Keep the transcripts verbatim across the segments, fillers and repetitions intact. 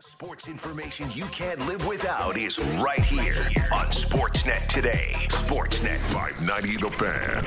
Sports information you can't live without is right here on Sportsnet today. Sportsnet five ninety The Fan.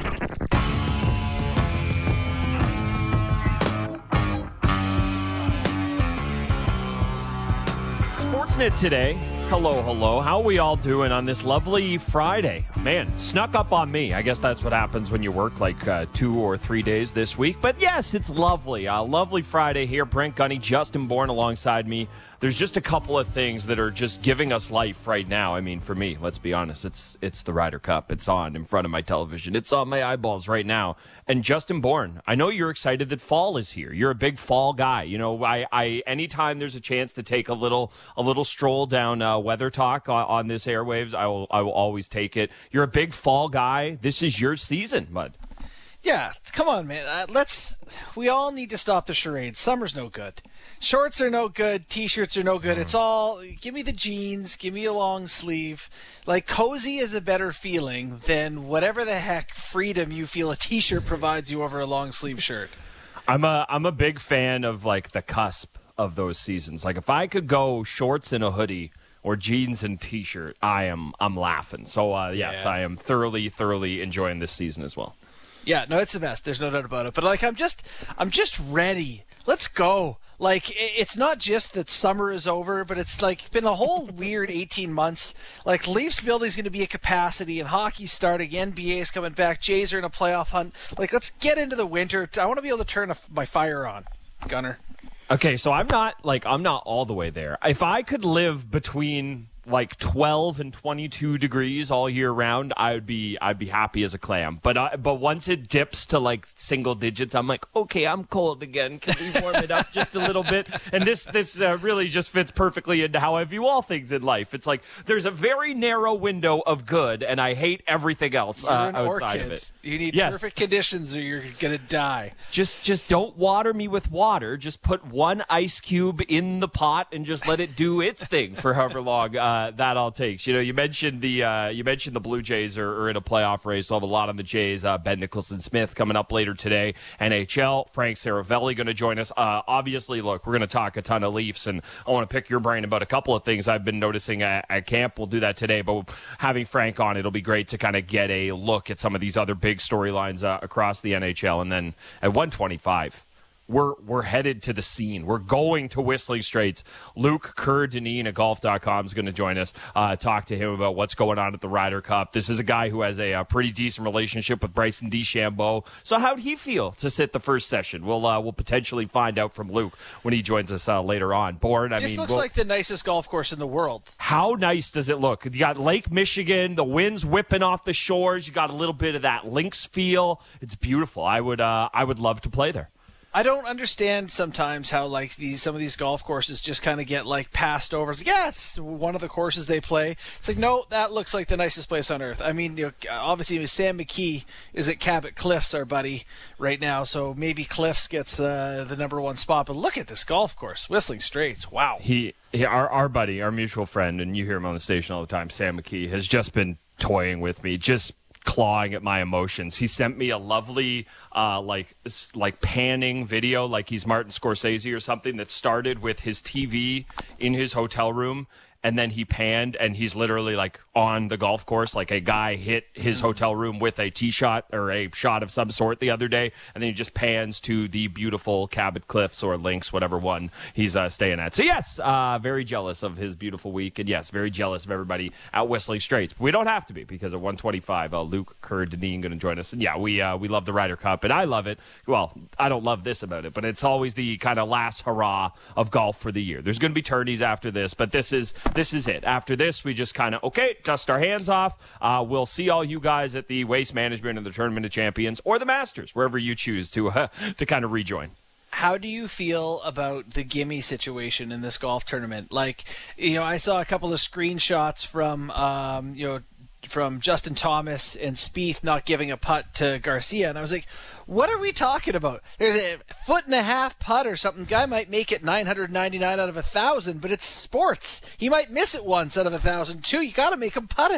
Sportsnet today. Hello, hello. How are we all doing on this lovely Friday? Man, snuck up on me. I guess that's what happens when you work like uh, two or three days this week. But yes, it's lovely. A lovely Friday here. Brent Gunny, Justin Bourne alongside me. There's just a couple of things that are just giving us life right now. I mean, for me, let's be honest, it's it's the Ryder Cup. It's on in front of my television. It's on my eyeballs right now. And Justin Bourne, I know you're excited that fall is here. You're a big fall guy. You know, I, I anytime there's a chance to take a little a little stroll down uh, Weather Talk on, on this airwaves, I will I will always take it. You're a big fall guy. This is your season, bud. Yeah, come on, man. Uh, let's. We all need to stop the charade. Summer's no good. Shorts are no good. T-shirts are no good. Mm. It's all. Give me the jeans. Give me a long sleeve. Like, cozy is a better feeling than whatever the heck freedom you feel a T-shirt provides you over a long sleeve shirt. I'm a I'm a big fan of like the cusp of those seasons. Like, if I could go shorts and a hoodie or jeans and T-shirt, I am I'm laughing. So uh, yes, yeah. I am thoroughly thoroughly enjoying this season as well. Yeah, no, it's the best. There's no doubt about it. But like, I'm just, I'm just ready. Let's go. Like, it's not just that summer is over, but it's like been a whole weird eighteen months. Like, Leafs building's going to be at capacity, and hockey's starting. N B A's coming back. Jays are in a playoff hunt. Like, let's get into the winter. I want to be able to turn a, my fire on, Gunner. Okay, so I'm not like I'm not all the way there. If I could live between like twelve and twenty-two degrees all year round, I would be I'd be happy as a clam. But uh, but once it dips to like single digits, I'm like, okay, I'm cold again. Can we warm it up just a little bit? And this this uh, really just fits perfectly into how I view all things in life. It's like there's a very narrow window of good, and I hate everything else uh, outside orchid. of it. You need yes. perfect conditions, or you're gonna die. Just just don't water me with water. Just put one ice cube in the pot and just let it do its thing for however long uh, that all takes. You know, you mentioned the uh, you mentioned the Blue Jays are, are in a playoff race. We'll have a lot on the Jays. Uh, Ben Nicholson-Smith coming up later today. N H L, Frank Saravelli going to join us. Uh, obviously, look, we're going to talk a ton of Leafs, and I want to pick your brain about a couple of things I've been noticing at, at camp. We'll do that today, but having Frank on, it'll be great to kind of get a look at some of these other big storylines uh, across the N H L. And then at one twenty-five, we're we're headed to the scene. We're going to Whistling Straits. Luke Kerr-Dineen at golf dot com is going to join us, uh, talk to him about what's going on at the Ryder Cup. This is a guy who has a, a pretty decent relationship with Bryson DeChambeau. So how'd he feel to sit the first session? We'll uh, we'll potentially find out from Luke when he joins us uh, later on. Bourne, I this mean, looks we'll, like the nicest golf course in the world. How nice does it look? You got Lake Michigan, the wind's whipping off the shores. You got a little bit of that links feel. It's beautiful. I would uh, I would love to play there. I don't understand sometimes how like these some of these golf courses just kind of get like passed over. It's like, yeah, it's one of the courses they play. It's like, no, that looks like the nicest place on earth. I mean, you know, obviously Sam McKee is at Cabot Cliffs, our buddy, right now, so maybe Cliffs gets uh, the number one spot. But look at this golf course, Whistling Straits. Wow. He, he our our buddy, our mutual friend, and you hear him on the station all the time, Sam McKee, has just been toying with me, just clawing at my emotions. He sent me a lovely uh like like panning video, like he's Martin Scorsese or something, that started with his T V in his hotel room, and then he panned and he's literally like on the golf course. Like a guy hit his hotel room with a tee shot or a shot of some sort the other day, and then he just pans to the beautiful Cabot Cliffs or Links, whatever one he's uh, staying at. So yes, uh, very jealous of his beautiful week, and yes, very jealous of everybody at Whistling Straits. But we don't have to be, because at one twenty-five, uh, Luke Kerr-Dineen going to join us. And yeah, we uh, we love the Ryder Cup, and I love it. Well, I don't love this about it, but it's always the kind of last hurrah of golf for the year. There's going to be tourneys after this, but this is this is it. After this, we just kind of, okay, dust our hands off. Uh, we'll see all you guys at the Waste Management and the Tournament of Champions or the Masters, wherever you choose to uh, to kind of rejoin. How do you feel about the gimme situation in this golf tournament? Like, you know, I saw a couple of screenshots from, um, you know, from Justin Thomas and Spieth not giving a putt to Garcia, and I was like, what are we talking about? There's a foot and a half putt or something. Guy might make it nine hundred ninety-nine out of a thousand, but it's sports. He might miss it once out of a thousand too. You got to make him putt it.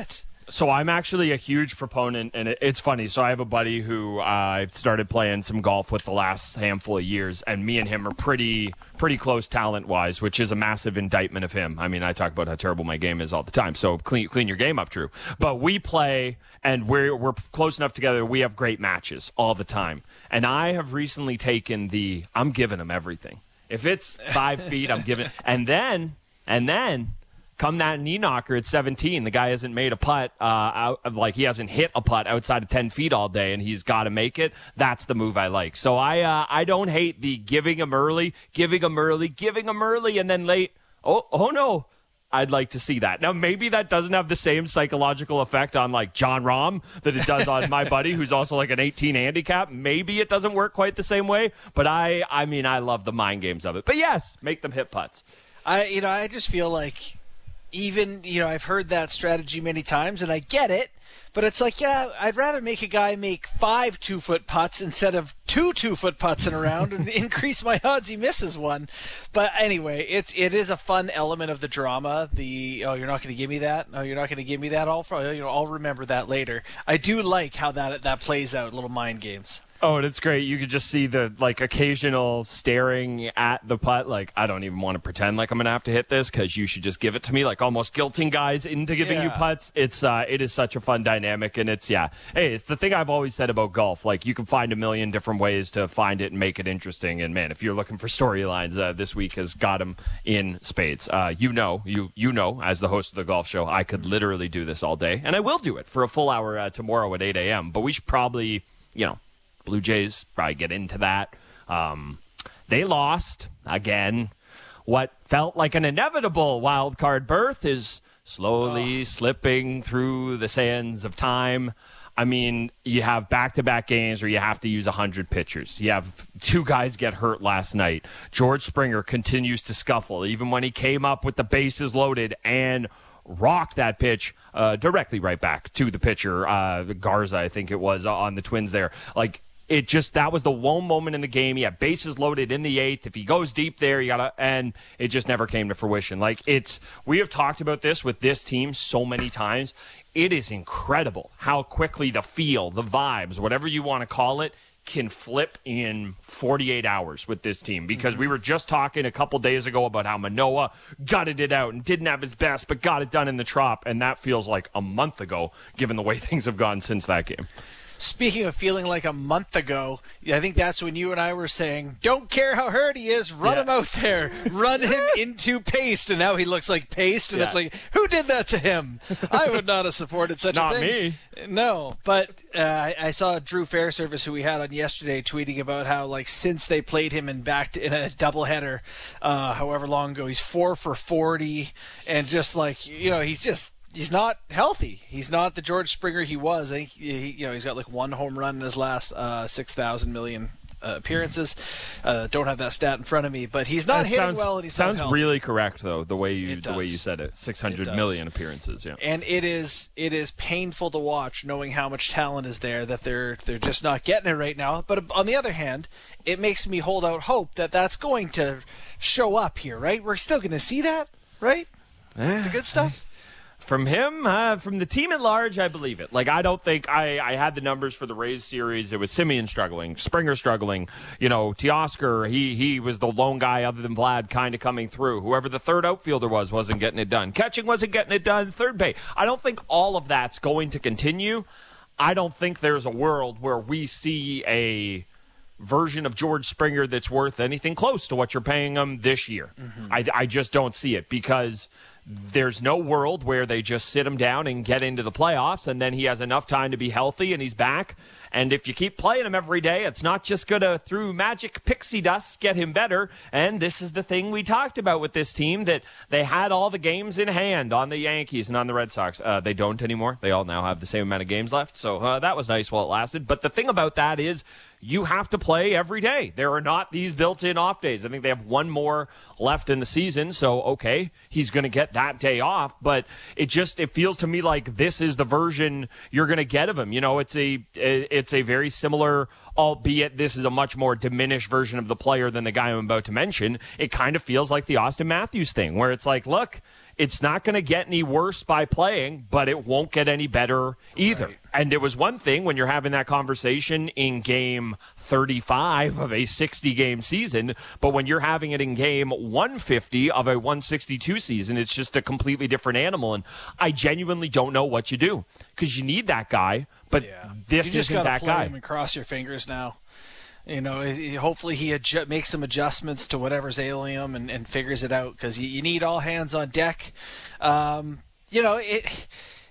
So I'm actually a huge proponent, and it, it's funny. So I have a buddy who uh, I've started playing some golf with the last handful of years, and me and him are pretty pretty close talent-wise, which is a massive indictment of him. I mean, I talk about how terrible my game is all the time, so clean clean your game up, Drew. But we play, and we're, we're close enough together, we have great matches all the time. And I have recently taken the, I'm giving him everything. If it's five feet, I'm giving, and then, and then, come that knee knocker at seventeen, the guy hasn't made a putt, uh, out, like he hasn't hit a putt outside of ten feet all day, and he's got to make it. That's the move I like. So I, uh, I don't hate the giving him early, giving him early, giving him early, and then late. Oh, oh no. I'd like to see that. Now, maybe that doesn't have the same psychological effect on like John Rahm that it does on my buddy, who's also like an eighteen handicap. Maybe it doesn't work quite the same way, but I, I mean, I love the mind games of it. But yes, make them hit putts. I, you know, I just feel like. Even, you know, I've heard that strategy many times, and I get it, but it's like, yeah, I'd rather make a guy make five two-foot putts instead of two two-foot putts in a round and increase my odds he misses one. But anyway, it's it is a fun element of the drama. The, oh, you're not going to give me that? No, you're not going to give me that? I'll, you know, I'll remember that later. I do like how that that plays out, little mind games. Oh, and it's great. You could just see the like occasional staring at the putt. Like, I don't even want to pretend like I'm going to have to hit this because you should just give it to me. Like almost guilting guys into giving yeah. you putts. It's uh, it is such a fun dynamic, and it's yeah. Hey, it's the thing I've always said about golf. Like you can find a million different ways to find it and make it interesting. And man, if you're looking for storylines, uh, this week has got them in spades. Uh, you know, you you know, as the host of the golf show, I could literally do this all day, and I will do it for a full hour uh, tomorrow at eight a.m. But we should probably, you know. Blue Jays probably get into that. Um, they lost again. What felt like an inevitable wild card berth is slowly oh. slipping through the sands of time. I mean, you have back-to-back games where you have to use one hundred pitchers. You have two guys get hurt last night. George Springer continues to scuffle, even when he came up with the bases loaded and rocked that pitch uh, directly right back to the pitcher, uh, Garza, I think it was, uh, on the Twins there. Like, It just, that was the one moment in the game. He had bases loaded in the eighth. If he goes deep there, you gotta, and it just never came to fruition. Like, it's, we have talked about this with this team so many times. It is incredible how quickly the feel, the vibes, whatever you want to call it, can flip in forty-eight hours with this team. Because mm-hmm. we were just talking a couple days ago about how Manoah gutted it out and didn't have his best, but got it done in the Trop. And that feels like a month ago, given the way things have gone since that game. Speaking of feeling like a month ago, I think that's when you and I were saying, don't care how hurt he is, run yeah. him out there. Run him into paste. And now he looks like paste. And yeah. it's like, who did that to him? I would not have supported such not a thing. Not me. No. But uh, I, I saw Drew Fairservice, who we had on yesterday, tweeting about how, like, since they played him in back to, in a doubleheader, uh, however long ago, he's four for forty. And just like, you know, he's just, he's not healthy. He's not the George Springer he was. I think he, you know, he's got like one home run in his last uh, six thousand million uh, appearances. Uh, don't have that stat in front of me, but he's not that hitting sounds, well. And he's sounds not healthy. Really correct though. The way you it the does. way you said it, six hundred million appearances. Yeah, and it is it is painful to watch, knowing how much talent is there that they're they're just not getting it right now. But on the other hand, it makes me hold out hope that that's going to show up here. Right, we're still going to see that. Right, eh. the good stuff. From him, uh, from the team at large, I believe it. Like, I don't think I, I had the numbers for the Rays series. It was Simeon struggling, Springer struggling. You know, Teoscar, he he was the lone guy other than Vlad kind of coming through. Whoever the third outfielder was wasn't getting it done. Catching wasn't getting it done. Third base. I don't think all of that's going to continue. I don't think there's a world where we see a version of George Springer that's worth anything close to what you're paying him this year. Mm-hmm. I, I just don't see it because there's no world where they just sit him down and get into the playoffs and then he has enough time to be healthy and he's back. And if you keep playing him every day, it's not just going to, through magic pixie dust, get him better. And this is the thing we talked about with this team, that they had all the games in hand on the Yankees and on the Red Sox. Uh, they don't anymore. They all now have the same amount of games left. So uh, that was nice while it lasted. But the thing about that is you have to play every day. There are not these built-in off days. I think they have one more left in the season. So, okay, he's going to get that day off. But it just, it feels to me like this is the version you're going to get of him. You know, it's a, it's a very similar, albeit this is a much more diminished version of the player than the guy I'm about to mention. It kind of feels like the Austin Matthews thing, where it's like, look, it's not going to get any worse by playing, but it won't get any better either. Right. And it was one thing when you're having that conversation in game thirty-five of a sixty-game season, but when you're having it in game one fifty of a one sixty-two season, it's just a completely different animal. And I genuinely don't know what you do because you need that guy, but yeah. this you just isn't that play guy. Him and cross your fingers now. You know, hopefully he adju- makes some adjustments to whatever's ailing him and, and figures it out because you, you need all hands on deck. Um, you know, it.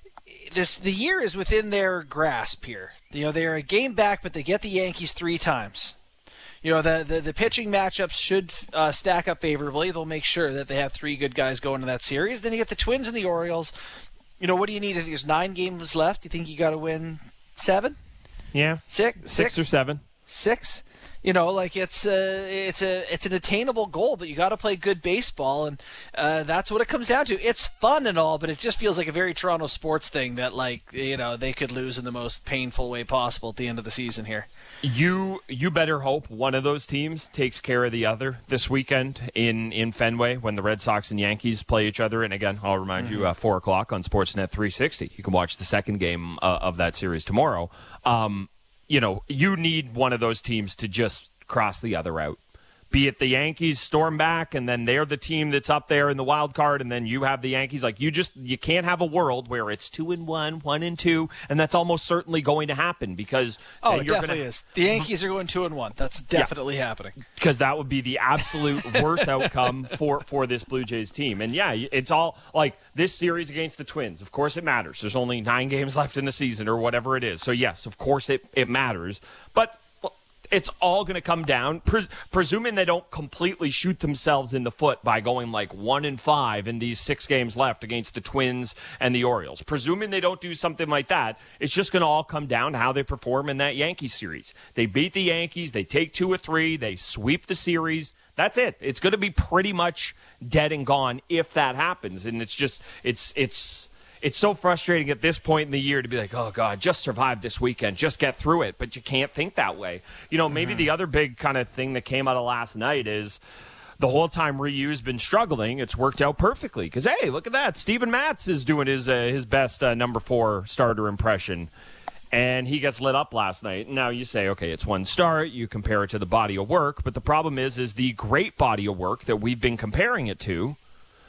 This the year is within their grasp here. You know, they're a game back, but they get the Yankees three times. You know, the the, the pitching matchups should uh, stack up favorably. They'll make sure that they have three good guys going to that series. Then you get the Twins and the Orioles. You know, what do you need? I think there's nine games left. You think you got to win seven? Yeah, six, six, six or seven. Six. You know, like it's a, it's a, it's an attainable goal, but you got to play good baseball, and uh, that's what it comes down to. It's fun and all, but it just feels like a very Toronto sports thing that, like, you know, they could lose in the most painful way possible at the end of the season here. You you better hope one of those teams takes care of the other this weekend in, in Fenway when the Red Sox and Yankees play each other. And again, I'll remind mm-hmm. you, uh, four o'clock on Sportsnet three sixty. You can watch the second game uh, of that series tomorrow. Um, you know, you need one of those teams to just cross the other out. Be it the Yankees storm back, and then they're the team that's up there in the wild card, and then you have the Yankees. Like, you just, you can't have a world where it's two and one, one and two, and that's almost certainly going to happen because oh, you're it definitely gonna, is. The Yankees are going two and one. That's definitely yeah, happening because that would be the absolute worst outcome for for this Blue Jays team. And yeah, it's all like this series against the Twins. Of course, it matters. There's only nine games left in the season, or whatever it is. So yes, of course, it it matters, but it's all going to come down, pres- presuming they don't completely shoot themselves in the foot by going like one and five in these six games left against the Twins and the Orioles. Presuming they don't do something like that, it's just going to all come down to how they perform in that Yankee series. They beat the Yankees, they take two or three, they sweep the series. That's it. It's going to be pretty much dead and gone if that happens. And it's just, it's, it's, It's so frustrating at this point in the year to be like, oh, God, just survive this weekend. Just get through it. But you can't think that way. You know, maybe mm-hmm. the other big kind of thing that came out of last night is the whole time Ryu's been struggling, it's worked out perfectly. Because, hey, look at that. Steven Matz is doing his, uh, his best uh, number four starter impression. And he gets lit up last night. Now you say, okay, it's one start. You compare it to the body of work. But the problem is, is the great body of work that we've been comparing it to,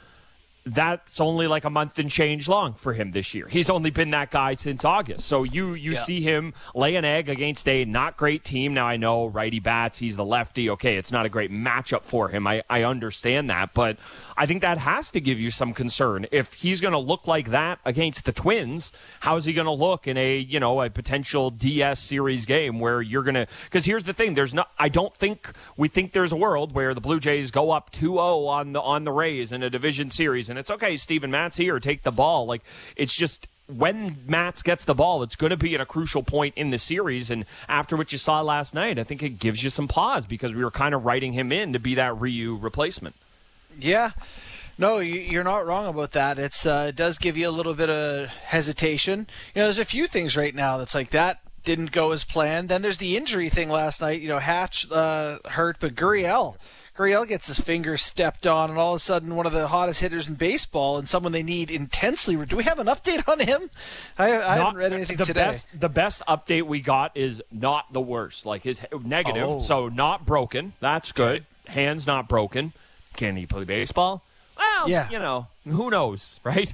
that's only like a month and change long for him this year. He's only been that guy since August. So you you yeah. see him lay an egg against a not great team. Now, I know righty bats, he's the lefty. Okay, it's not a great matchup for him. I, I understand that. But I think that has to give you some concern. If he's going to look like that against the Twins, how is he going to look in a, you know, a potential D S series game where you're going to – because here's the thing. There's not – I don't think – we think there's a world where the Blue Jays go up two oh on the, on the Rays in a division series, and it's okay, Steven Matz here, take the ball. Like, it's just when Matz gets the ball, it's going to be at a crucial point in the series. And after what you saw last night, I think it gives you some pause because we were kind of writing him in to be that Ryu replacement. Yeah. No, you're not wrong about that. It's uh, it does give you a little bit of hesitation. You know, there's a few things right now that's like that didn't go as planned. Then there's the injury thing last night. You know, Hatch uh, hurt, but Gurriel. Gurriel gets his fingers stepped on, and all of a sudden one of the hottest hitters in baseball and someone they need intensely. Do we have an update on him? I, I not, haven't read anything the today. Best, the best update we got is not the worst. Like, his negative, oh. so not broken. That's good. Okay. Hands not broken. Can he play baseball? Well, yeah. you know, who knows, right?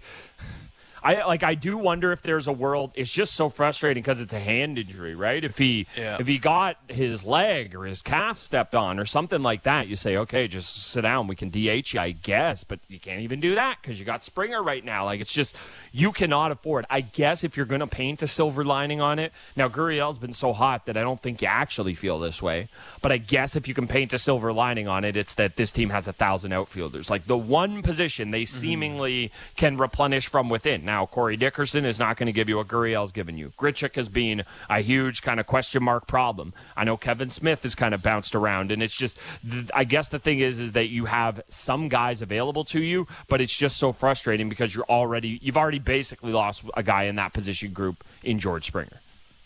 I like. I do wonder if there's a world. It's just so frustrating because it's a hand injury, right? If he yeah. if he got his leg or his calf stepped on or something like that, you say, okay, just sit down. We can D H you, I guess, but you can't even do that because you got Springer right now. Like, it's just you cannot afford. I guess if you're going to paint a silver lining on it, now Gurriel's been so hot that I don't think you actually feel this way. But I guess if you can paint a silver lining on it, it's that this team has a thousand outfielders. Like, the one position they mm-hmm. seemingly can replenish from within. Now, Corey Dickerson is not going to give you what Gurriel's given you. Grichuk has been a huge kind of question mark problem. I know Kevin Smith has kind of bounced around, and it's just, I guess the thing is, is that you have some guys available to you, but it's just so frustrating because you're already, you've already basically lost a guy in that position group in George Springer.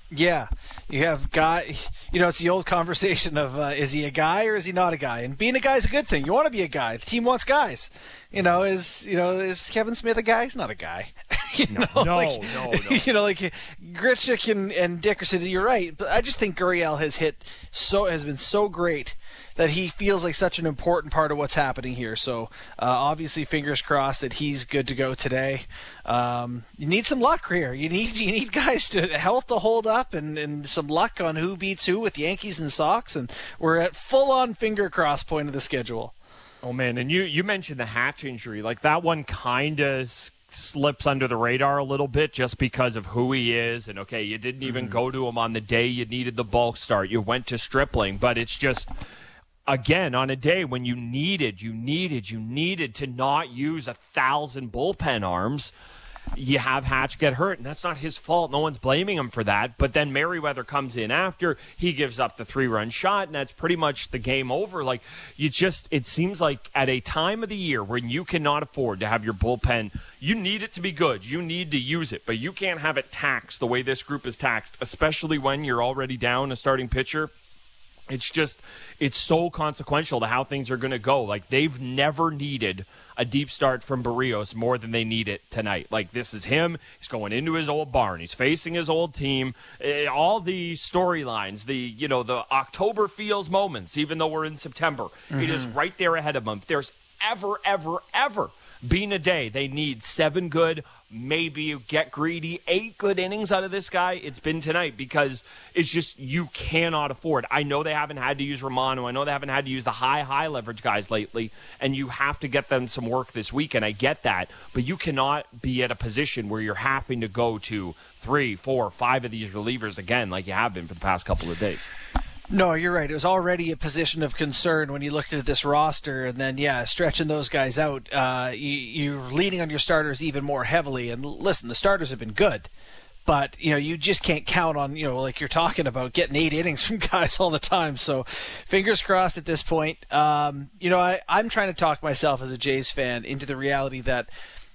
Yeah, you have guy. You know, it's the old conversation of uh, is he a guy or is he not a guy? And being a guy is a good thing. You want to be a guy. The team wants guys. You know, is you know is Kevin Smith a guy? He's not a guy. you No, know, no, like, no, no. You know, like Gritchick and, and Dickerson. You're right, but I just think Gurriel has hit so has been so great that he feels like such an important part of what's happening here. So uh, obviously, fingers crossed that he's good to go today. Um, you need some luck here. You need you need guys to health to hold up and, and some luck on who beats who with the Yankees and Sox. And we're at full on finger cross point of the schedule. Oh man, and you you mentioned the Hatch injury. Like that one kind of s- slips under the radar a little bit just because of who he is. And okay, you didn't even mm-hmm. go to him on the day you needed the bulk start. You went to Stripling, but it's just. Again, on a day when you needed, you needed, you needed to not use a thousand bullpen arms, you have Hatch get hurt, and that's not his fault. No one's blaming him for that. But then Merriweather comes in after, he gives up the three-run shot, and that's pretty much the game over. Like, you just, it seems like at a time of the year when you cannot afford to have your bullpen, you need it to be good. You need to use it, but you can't have it taxed the way this group is taxed, especially when you're already down a starting pitcher. It's just, it's so consequential to how things are going to go. Like, they've never needed a deep start from Barrios more than they need it tonight. Like, this is him. He's going into his old barn. He's facing his old team. Uh, all the storylines, the, you know, the October feels moments, even though we're in September. Mm-hmm. It is right there ahead of them. If there's ever, ever, ever been a day they need seven good, maybe get greedy, eight good innings out of this guy, it's been tonight, because it's just, you cannot afford. I know they haven't had to use Romano. I know they haven't had to use the high, high leverage guys lately, and you have to get them some work this weekend. I get that, but you cannot be at a position where you're having to go to three, four, five of these relievers again like you have been for the past couple of days. No, you're right. It was already a position of concern when you looked at this roster, and then, yeah, stretching those guys out, uh, you, you're leaning on your starters even more heavily. And listen, the starters have been good, but, you know, you just can't count on, you know, like you're talking about, getting eight innings from guys all the time. So fingers crossed at this point. Um, you know, I, I'm trying to talk myself as a Jays fan into the reality that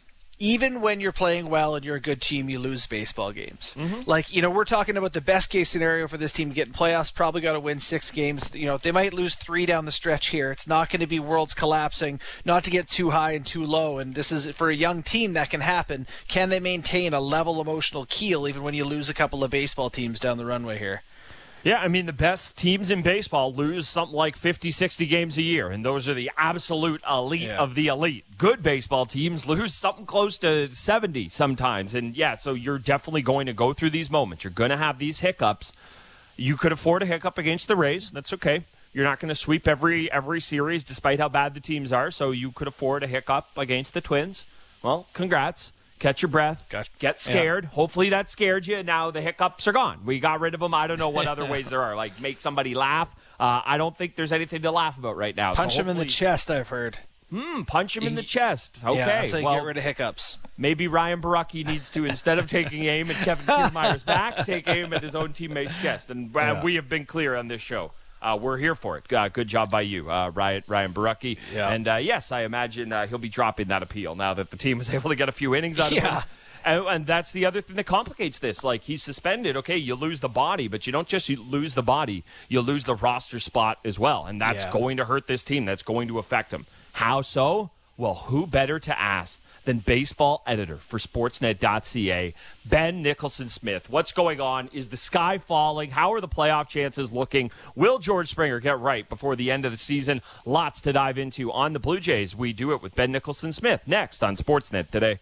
even when you're playing well and you're a good team, you lose baseball games. Mm-hmm. Like, you know, we're talking about the best case scenario for this team to get in playoffs. Probably got to win six games. You know, they might lose three down the stretch here. It's not going to be worlds collapsing, not to get too high and too low. And this is, for a young team, that can happen. Can they maintain a level emotional keel even when you lose a couple of baseball teams down the runway here? Yeah, I mean, the best teams in baseball lose something like fifty, sixty games a year, and those are the absolute elite yeah. of the elite. Good baseball teams lose something close to seventy sometimes, and yeah, so you're definitely going to go through these moments. You're going to have these hiccups. You could afford a hiccup against the Rays. That's okay. You're not going to sweep every every series despite how bad the teams are, so you could afford a hiccup against the Twins. Well, congrats. Catch your breath. Gotcha. Get scared. Yeah. Hopefully that scared you. Now the hiccups are gone. We got rid of them. I don't know what other ways there are. Like, make somebody laugh. Uh, I don't think there's anything to laugh about right now. Punch so him in the chest, I've heard. Hmm, punch him in the chest. Okay. Yeah, that's how you well, get rid of hiccups. Maybe Ryan Borucki needs to, instead of taking aim at Kevin Kiermaier's back, take aim at his own teammate's chest. And uh, yeah. we have been clear on this show. Uh, we're here for it. Uh, good job by you, uh, Ryan, Ryan Borucki. Yeah. And, uh, yes, I imagine uh, he'll be dropping that appeal now that the team was able to get a few innings out yeah. of him. And, and that's the other thing that complicates this. Like, he's suspended. Okay, you lose the body, but you don't just lose the body. You lose the roster spot as well, and that's yeah. going to hurt this team. That's going to affect him. How so? Well, who better to ask than baseball editor for Sportsnet dot C A, Ben Nicholson-Smith. What's going on? Is the sky falling? How are the playoff chances looking? Will George Springer get right before the end of the season? Lots to dive into on the Blue Jays. We do it with Ben Nicholson-Smith next on Sportsnet Today.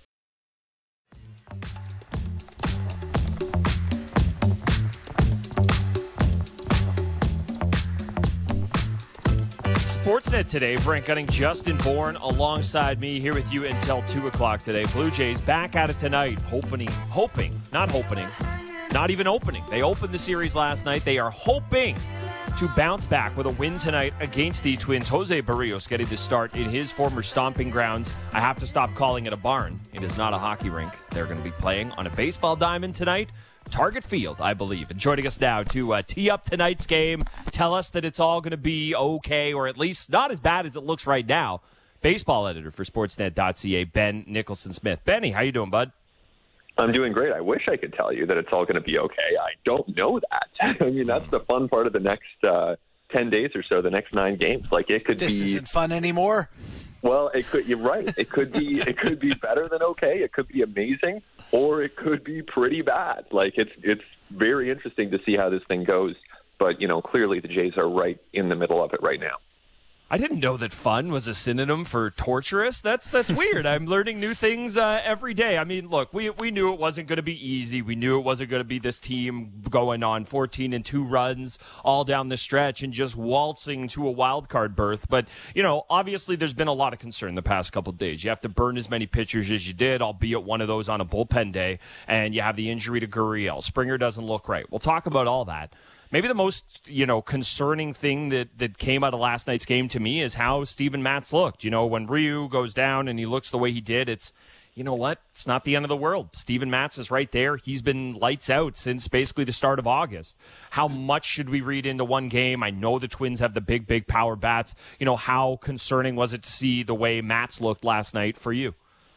Sportsnet Today, Brent Gunning, Justin Bourne alongside me here with you until two o'clock today. Blue Jays back at it tonight, hoping, hoping, not hoping, not even opening. They opened the series last night. They are hoping to bounce back with a win tonight against the Twins. Jose Barrios getting the start in his former stomping grounds. I have to stop calling it a barn. It is not a hockey rink. They're going to be playing on a baseball diamond tonight. Target Field, I believe. And joining us now to uh, tee up tonight's game, tell us that it's all going to be okay, or at least not as bad as it looks right now, baseball editor for Sportsnet dot C A, Ben Nicholson-Smith. Benny, how you doing, bud? I'm doing great. I wish I could tell you that it's all going to be okay. I don't know that. I mean, that's the fun part of the next uh, ten days or so, the next nine games. Like, it could this be... This isn't fun anymore. Well, it could. You're right. It could be. It could be better than okay. It could be amazing, or it could be pretty bad. Like, it's it's very interesting to see how this thing goes. But, you know, clearly the Jays are right in the middle of it right now. I didn't know that fun was a synonym for torturous. That's that's weird. I'm learning new things uh, every day. I mean, look, we we knew it wasn't going to be easy. We knew it wasn't going to be this team going on fourteen and two runs all down the stretch and just waltzing to a wild card berth. But, you know, obviously there's been a lot of concern the past couple of days. You have to burn as many pitchers as you did, albeit one of those on a bullpen day, and you have the injury to Gurriel. Springer doesn't look right. We'll talk about all that. Maybe the most, you know, concerning thing that, that came out of last night's game to me is how Steven Matz looked. You know, when Ryu goes down and he looks the way he did, it's, you know what, it's not the end of the world. Steven Matz is right there. He's been lights out since basically the start of August. How much should we read into one game? I know the Twins have the big, big power bats. You know, how concerning was it to see the way Matz looked last night for you?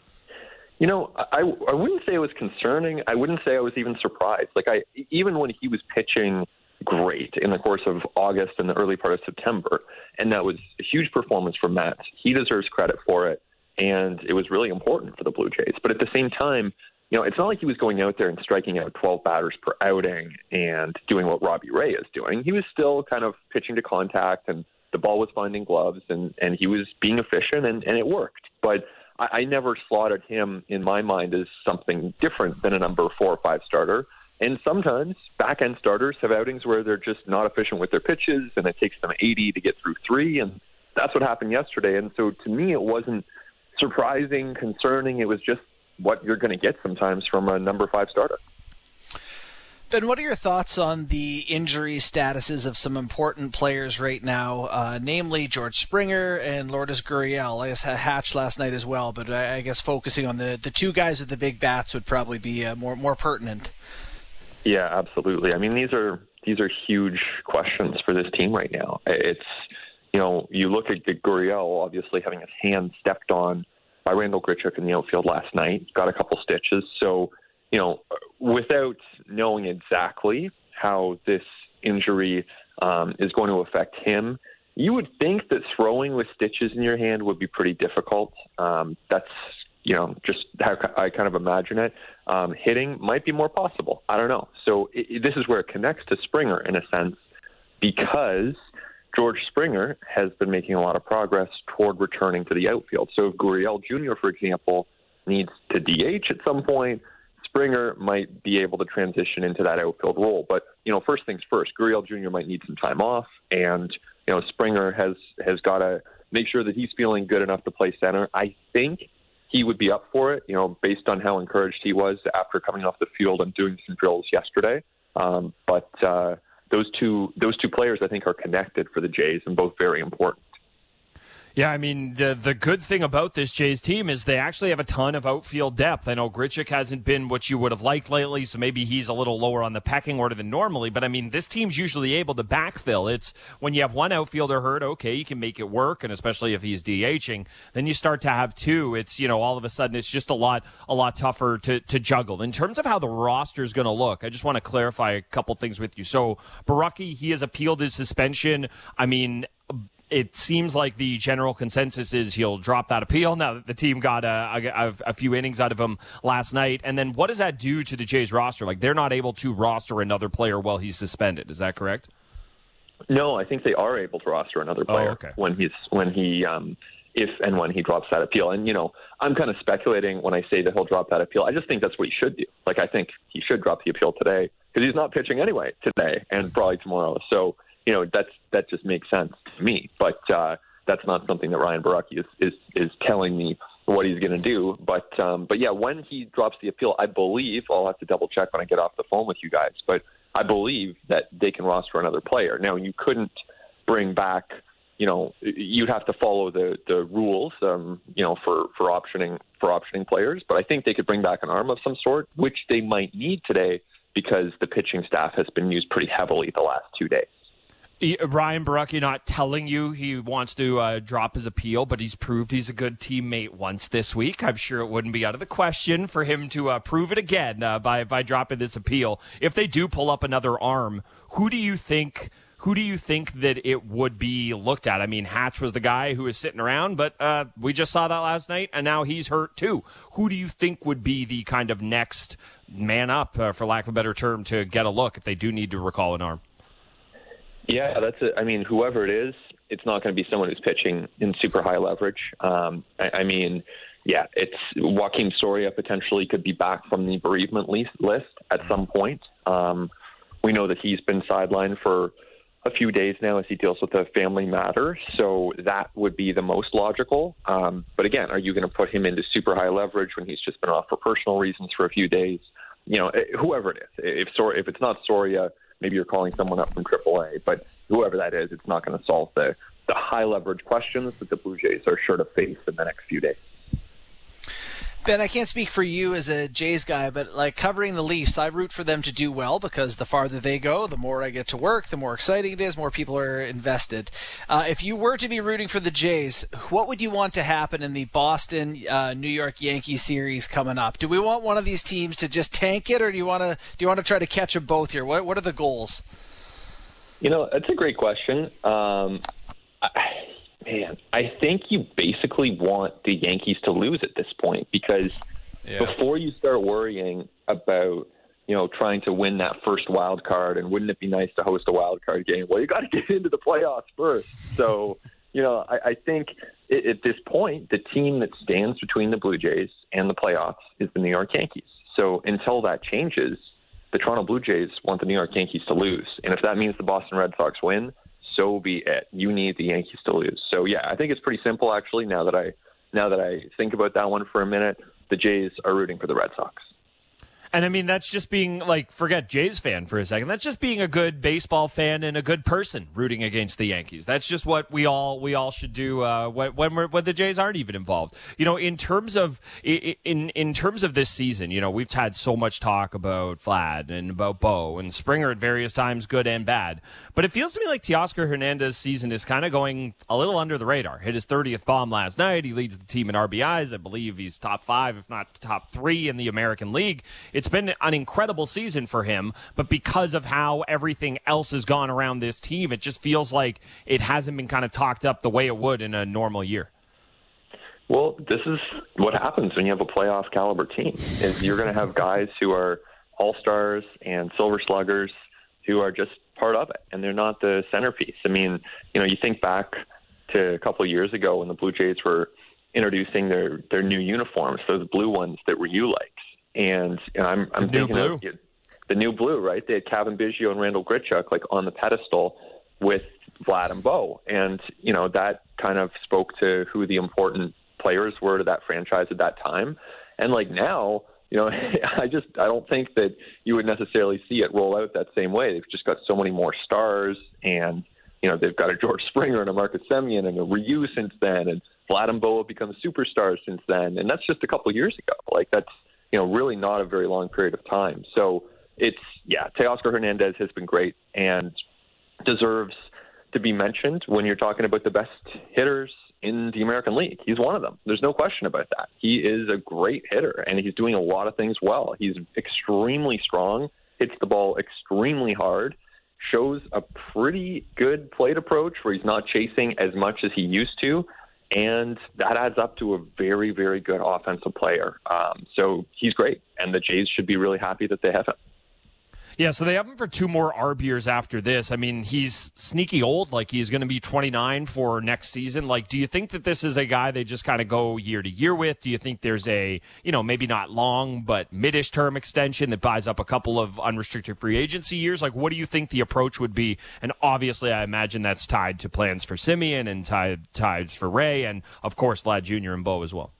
You know, I, I wouldn't say it was concerning. I wouldn't say I was even surprised. Like, I even when he was pitching great in the course of August and the early part of September, and that was a huge performance from Matt. He deserves credit for it, and it was really important for the Blue Jays. But at the same time, you know, it's not like he was going out there and striking out twelve batters per outing and doing what Robbie Ray is doing. He was still kind of pitching to contact, and the ball was finding gloves, and, and he was being efficient, and, and it worked. But I, I never slotted him, in my mind, as something different than a number four or five starter. And sometimes back-end starters have outings where they're just not efficient with their pitches, and it takes them eighty to get through three, and that's what happened yesterday. And so to me, it wasn't surprising, concerning. It was just what you're going to get sometimes from a number five starter. Ben, what are your thoughts on the injury statuses of some important players right now, uh, namely George Springer and Lourdes Gurriel? I guess Hatch last night as well, but I, I guess focusing on the, the two guys with the big bats would probably be uh, more more pertinent. Yeah, absolutely. I mean, these are these are huge questions for this team right now. It's, you know, you look at Gurriel obviously having his hand stepped on by Randall Grichuk in the outfield last night, got a couple stitches. So, you know, without knowing exactly how this injury um, is going to affect him, you would think that throwing with stitches in your hand would be pretty difficult. Um, that's, you know, just how I kind of imagine it. Um, hitting might be more possible. I don't know. So it, it, this is where it connects to Springer in a sense, because George Springer has been making a lot of progress toward returning to the outfield. So if Gurriel Junior, for example, needs to D H at some point, Springer might be able to transition into that outfield role. But, you know, first things first, Gurriel Junior might need some time off, and, you know, Springer has, has got to make sure that he's feeling good enough to play center. I think he would be up for it, you know, based on how encouraged he was after coming off the field and doing some drills yesterday. Um, but uh, those two those two players, I think, are connected for the Jays and both very important. Yeah, I mean, the the good thing about this Jays team is they actually have a ton of outfield depth. I know Grichuk hasn't been what you would have liked lately, so maybe he's a little lower on the pecking order than normally. But, I mean, this team's usually able to backfill. It's when you have one outfielder hurt, okay, you can make it work, and especially if he's DHing. Then you start to have two. It's, you know, all of a sudden it's just a lot a lot tougher to, to juggle. In terms of how the roster is going to look, I just want to clarify a couple things with you. So, Borucki, he has appealed his suspension. I mean, it seems like the general consensus is he'll drop that appeal now that the team got a, a, a few innings out of him last night. And then what does that do to the Jays roster? Like, they're not able to roster another player while he's suspended. Is that correct? No, I think they are able to roster another player oh, okay. when he's when he um, if and when he drops that appeal. And, you know, I'm kind of speculating when I say that he'll drop that appeal. I just think that's what he should do. Like, I think he should drop the appeal today because he's not pitching anyway today and probably tomorrow. So, you know, that's that just makes sense to me. But uh, that's not something that Ryan Borucki is, is, is telling me what he's going to do. But, um, but, yeah, when he drops the appeal, I believe, I'll have to double-check when I get off the phone with you guys, but I believe that they can roster another player. Now, you couldn't bring back, you know, you'd have to follow the, the rules, um, you know, for, for optioning for optioning players. But I think they could bring back an arm of some sort, which they might need today because the pitching staff has been used pretty heavily the last two days. Ryan Borucki not telling you he wants to uh, drop his appeal, but he's proved he's a good teammate once this week. I'm sure it wouldn't be out of the question for him to uh, prove it again uh, by by dropping this appeal. If they do pull up another arm, who do you think? Who do you think that it would be looked at? I mean, Hatch was the guy who was sitting around, but uh, we just saw that last night, and now he's hurt too. Who do you think would be the kind of next man up, uh, for lack of a better term, to get a look if they do need to recall an arm? Yeah, that's it. I mean, whoever it is, it's not going to be someone who's pitching in super high leverage. Um, I, I mean, yeah, it's Joakim Soria potentially could be back from the bereavement list, list at some point. Um, we know that he's been sidelined for a few days now as he deals with a family matter, so that would be the most logical. Um, but again, are you going to put him into super high leverage when he's just been off for personal reasons for a few days? You know, whoever it is. If Sor- if it's not Soria, maybe you're calling someone up from triple A, but whoever that is, it's not going to solve the, the high leverage questions that the Blue Jays are sure to face in the next few days. Ben, I can't speak for you as a Jays guy, but like covering the Leafs, I root for them to do well because the farther they go, the more I get to work, the more exciting it is, more people are invested. Uh, if you were to be rooting for the Jays, what would you want to happen in the Boston uh, New York Yankees series coming up? Do we want one of these teams to just tank it, or do you want to do you want to try to catch them both here? What what are the goals? You know, that's a great question. Um, I, Man, I think you basically want the Yankees to lose at this point because yeah. before you start worrying about, you know, trying to win that first wild card and wouldn't it be nice to host a wild card game? Well, you got to get into the playoffs first. So, you know, I, I think it, at this point, the team that stands between the Blue Jays and the playoffs is the New York Yankees. So until that changes, the Toronto Blue Jays want the New York Yankees to lose. And if that means the Boston Red Sox win, so be it. You need the Yankees to lose. So yeah, I think it's pretty simple actually. Now that I now that I think about that one for a minute, the Jays are rooting for the Red Sox. And I mean, that's just being like, forget Jays fan for a second. That's just being a good baseball fan and a good person rooting against the Yankees. That's just what we all we all should do uh, when when, we're, when the Jays aren't even involved. You know, in terms of in in terms of this season, you know, we've had so much talk about Vlad and about Bo and Springer at various times, good and bad. But it feels to me like Teoscar Hernandez's season is kind of going a little under the radar. Hit his thirtieth bomb last night. He leads the team in R B Is. I believe he's top five, if not top three, in the American League. It's been an incredible season for him, but because of how everything else has gone around this team, it just feels like it hasn't been kind of talked up the way it would in a normal year. Well, this is what happens when you have a playoff caliber team. Is you're going to have guys who are all-stars and silver sluggers who are just part of it, and they're not the centerpiece. I mean, you know, you think back to a couple of years ago when the Blue Jays were introducing their, their new uniforms, those blue ones that were U-likes. And you know, I'm, I'm the thinking new of you know, the new blue, right? They had Kevin Biggio and Randall Grichuk like on the pedestal with Vlad and Bo. And, you know, that kind of spoke to who the important players were to that franchise at that time. And like now, you know, I just, I don't think that you would necessarily see it roll out that same way. They've just got so many more stars and, you know, they've got a George Springer and a Marcus Semien and a Ryu since then. And Vlad and Bo have become superstars since then. And that's just a couple of years ago. Like that's, you know, really not a very long period of time. So it's, yeah, Teoscar Hernandez has been great and deserves to be mentioned when you're talking about the best hitters in the American League. He's one of them. There's no question about that. He is a great hitter, and he's doing a lot of things well. He's extremely strong, hits the ball extremely hard, shows a pretty good plate approach where he's not chasing as much as he used to, and that adds up to a very, very good offensive player. Um, so he's great, and the Jays should be really happy that they have him. Yeah, so they have him for two more A R B years after this. I mean, he's sneaky old. Like, he's going to be twenty-nine for next season. Like, do you think that this is a guy they just kind of go year to year with? Do you think there's a, you know, maybe not long, but mid-ish term extension that buys up a couple of unrestricted free agency years? Like, what do you think the approach would be? And obviously, I imagine that's tied to plans for Semien and tied ties for Ray and, of course, Vlad Junior and Bo as well.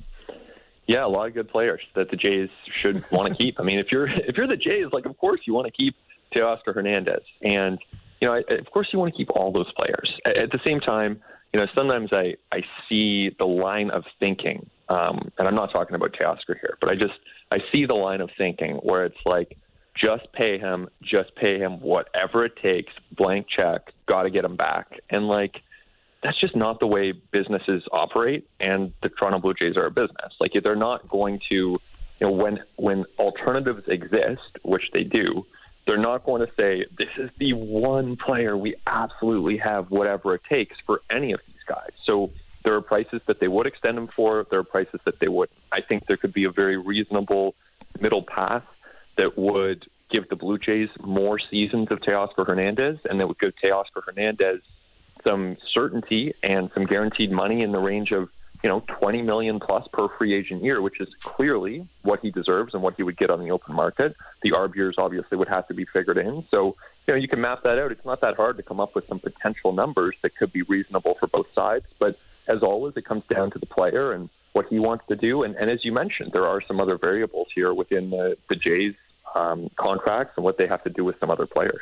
Yeah, a lot of good players that the Jays should want to keep. I mean, if you're if you're the Jays, like of course you want to keep Teoscar Hernandez, and you know, I, of course you want to keep all those players. At the same time, you know, sometimes I I see the line of thinking, um, and I'm not talking about Teoscar here, but I just I see the line of thinking where it's like, just pay him, just pay him whatever it takes, blank check, got to get him back. And, like, that's just not the way businesses operate, and the Toronto Blue Jays are a business. Like, they're not going to, you know, when when alternatives exist, which they do, they're not going to say, this is the one player we absolutely have whatever it takes for any of these guys. So there are prices that they would extend them for. There are prices that they wouldn't. I think there could be a very reasonable middle path that would give the Blue Jays more seasons of Teoscar Hernandez, and that would give Teoscar Hernandez some certainty and some guaranteed money in the range of, you know, twenty million dollars plus per free agent year, which is clearly what he deserves and what he would get on the open market. The arb years obviously would have to be figured in. So, you know, you can map that out. It's not that hard to come up with some potential numbers that could be reasonable for both sides. But as always, it comes down to the player and what he wants to do. And, and as you mentioned, there are some other variables here within the, the Jays um, contracts and what they have to do with some other players.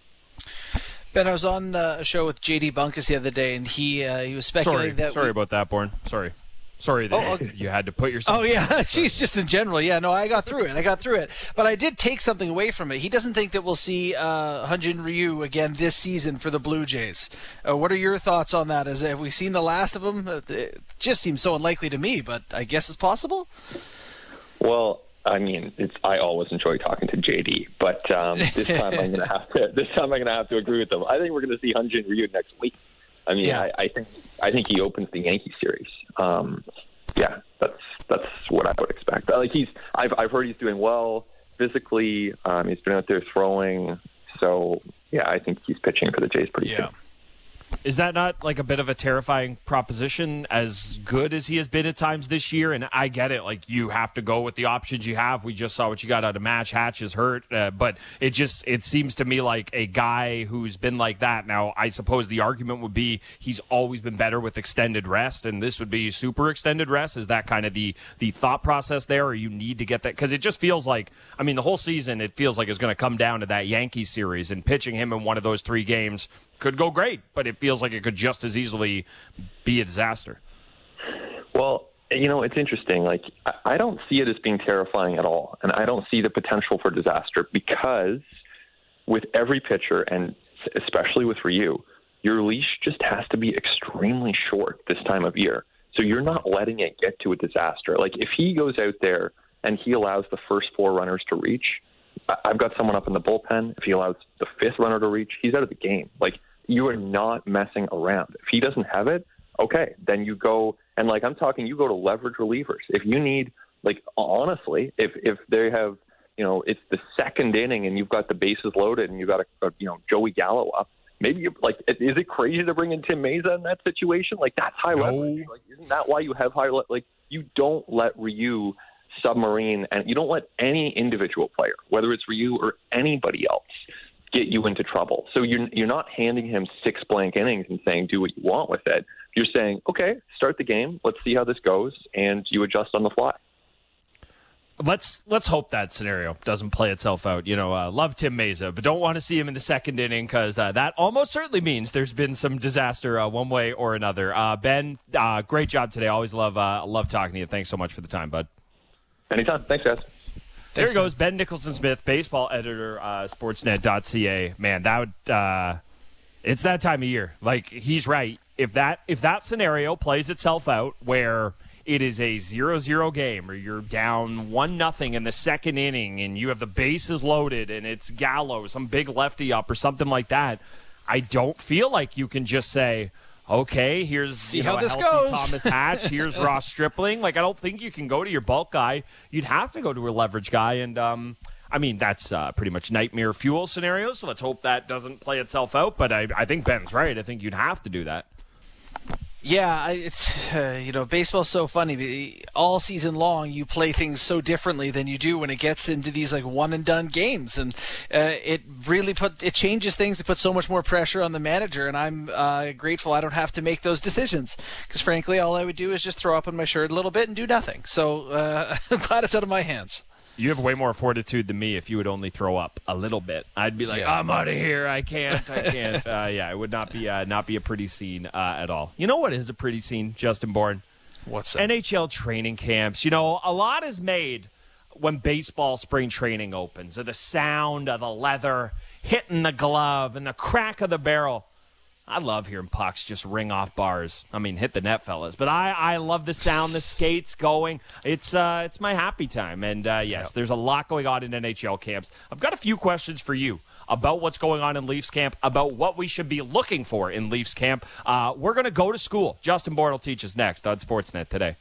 Ben, I was on uh, a show with J D Bunkus the other day, and he uh, he was speculating sorry, that... Sorry we... about that, Born. Sorry. Sorry that oh, okay. you had to put yourself... Oh, yeah. Jeez, just in general. Yeah, no, I got through it. I got through it. But I did take something away from it. He doesn't think that we'll see uh, Hyun-Jin Ryu again this season for the Blue Jays. Uh, what are your thoughts on that? Is, have we seen the last of him? It just seems so unlikely to me, but I guess it's possible? Well... I mean, it's. I always enjoy talking to J D, but um, this time I'm going to have to. This time I'm going to have to agree with him. I think we're going to see Hyun-Jin Ryu next week. I mean, yeah. I, I think. I think he opens the Yankee series. Um, yeah, that's that's what I would expect. Like he's. I've I've heard he's doing well physically. Um, he's been out there throwing. So yeah, I think he's pitching for the Jays pretty yeah. soon. Is that not like a bit of a terrifying proposition, as good as he has been at times this year? And I get it. Like, you have to go with the options you have. We just saw what you got out of Match. Hatch is hurt. Uh, but it just, it seems to me like a guy who's been like that. Now, I suppose the argument would be he's always been better with extended rest, and this would be super extended rest. Is that kind of the, the thought process there, or you need to get that? Because it just feels like, I mean, the whole season, it feels like it's going to come down to that Yankees series, and pitching him in one of those three games could go great, but it feels like it could just as easily be a disaster. Well, you know, it's interesting. Like, I don't see it as being terrifying at all, and I don't see the potential for disaster because with every pitcher, and especially with Ryu, your leash just has to be extremely short this time of year. So you're not letting it get to a disaster. Like, if he goes out there and he allows the first four runners to reach, I've got someone up in the bullpen. If he allows the fifth runner to reach, he's out of the game. Like, you are not messing around. If he doesn't have it, okay, then you go, and like I'm talking, you go to leverage relievers. If you need, like, honestly, if if they have, you know, it's the second inning and you've got the bases loaded and you've got a, a you know, Joey Gallo up, maybe you like, is it crazy to bring in Tim Meza in that situation? Like, that's high no. leverage. Like, isn't that why you have high le- like you don't let Ryu submarine, and you don't let any individual player, whether it's Ryu or anybody else, get you into trouble. So you're you're not handing him six blank innings and saying do what you want with it. You're saying, okay, start the game, let's see how this goes, and you adjust on the fly. Let's let's hope that scenario doesn't play itself out. You know, uh, love Tim Meza, but don't want to see him in the second inning because uh, that almost certainly means there's been some disaster uh, one way or another. Uh, Ben, uh, great job today. Always love uh, love talking to you. Thanks so much for the time, bud. Anytime. Thanks, guys. There he goes, Ben Nicholson-Smith, baseball editor, uh, sportsnet dot c a. Man, that would, uh, it's that time of year. Like, he's right. If that if that scenario plays itself out where it is a zero zero game or you're down one nothing in the second inning and you have the bases loaded and it's Gallo, some big lefty up or something like that, I don't feel like you can just say, okay, here's See you know, how this a healthy goes. Thomas Hatch. Here's Ross Stripling. Like, I don't think you can go to your bulk guy. You'd have to go to a leverage guy. And, um, I mean, that's uh, pretty much nightmare fuel scenario, so let's hope that doesn't play itself out. But I, I think Ben's right. I think you'd have to do that. Yeah, it's uh, you know, baseball's so funny. All season long, you play things so differently than you do when it gets into these like one and done games, and uh, it really put it changes things. It puts so much more pressure on the manager, and I'm uh, grateful I don't have to make those decisions because, frankly, all I would do is just throw up on my shirt a little bit and do nothing. So uh, I'm glad it's out of my hands. You have way more fortitude than me if you would only throw up a little bit. I'd be like, yeah. I'm out of here. I can't. I can't. uh, yeah, it would not be uh, not be a pretty scene uh, at all. You know what is a pretty scene, Justin Bourne? What's that? N H L training camps. You know, a lot is made when baseball spring training opens, the sound of the leather hitting the glove and the crack of the barrel. I love hearing pucks just ring off bars. I mean, hit the net, fellas. But I, I love the sound, the skates going. It's uh, it's my happy time. And, uh, yes, yep. There's a lot going on in N H L camps. I've got a few questions for you about what's going on in Leafs camp, about what we should be looking for in Leafs camp. Uh, we're going to go to school. Justin Bourne will teach us next on Sportsnet Today.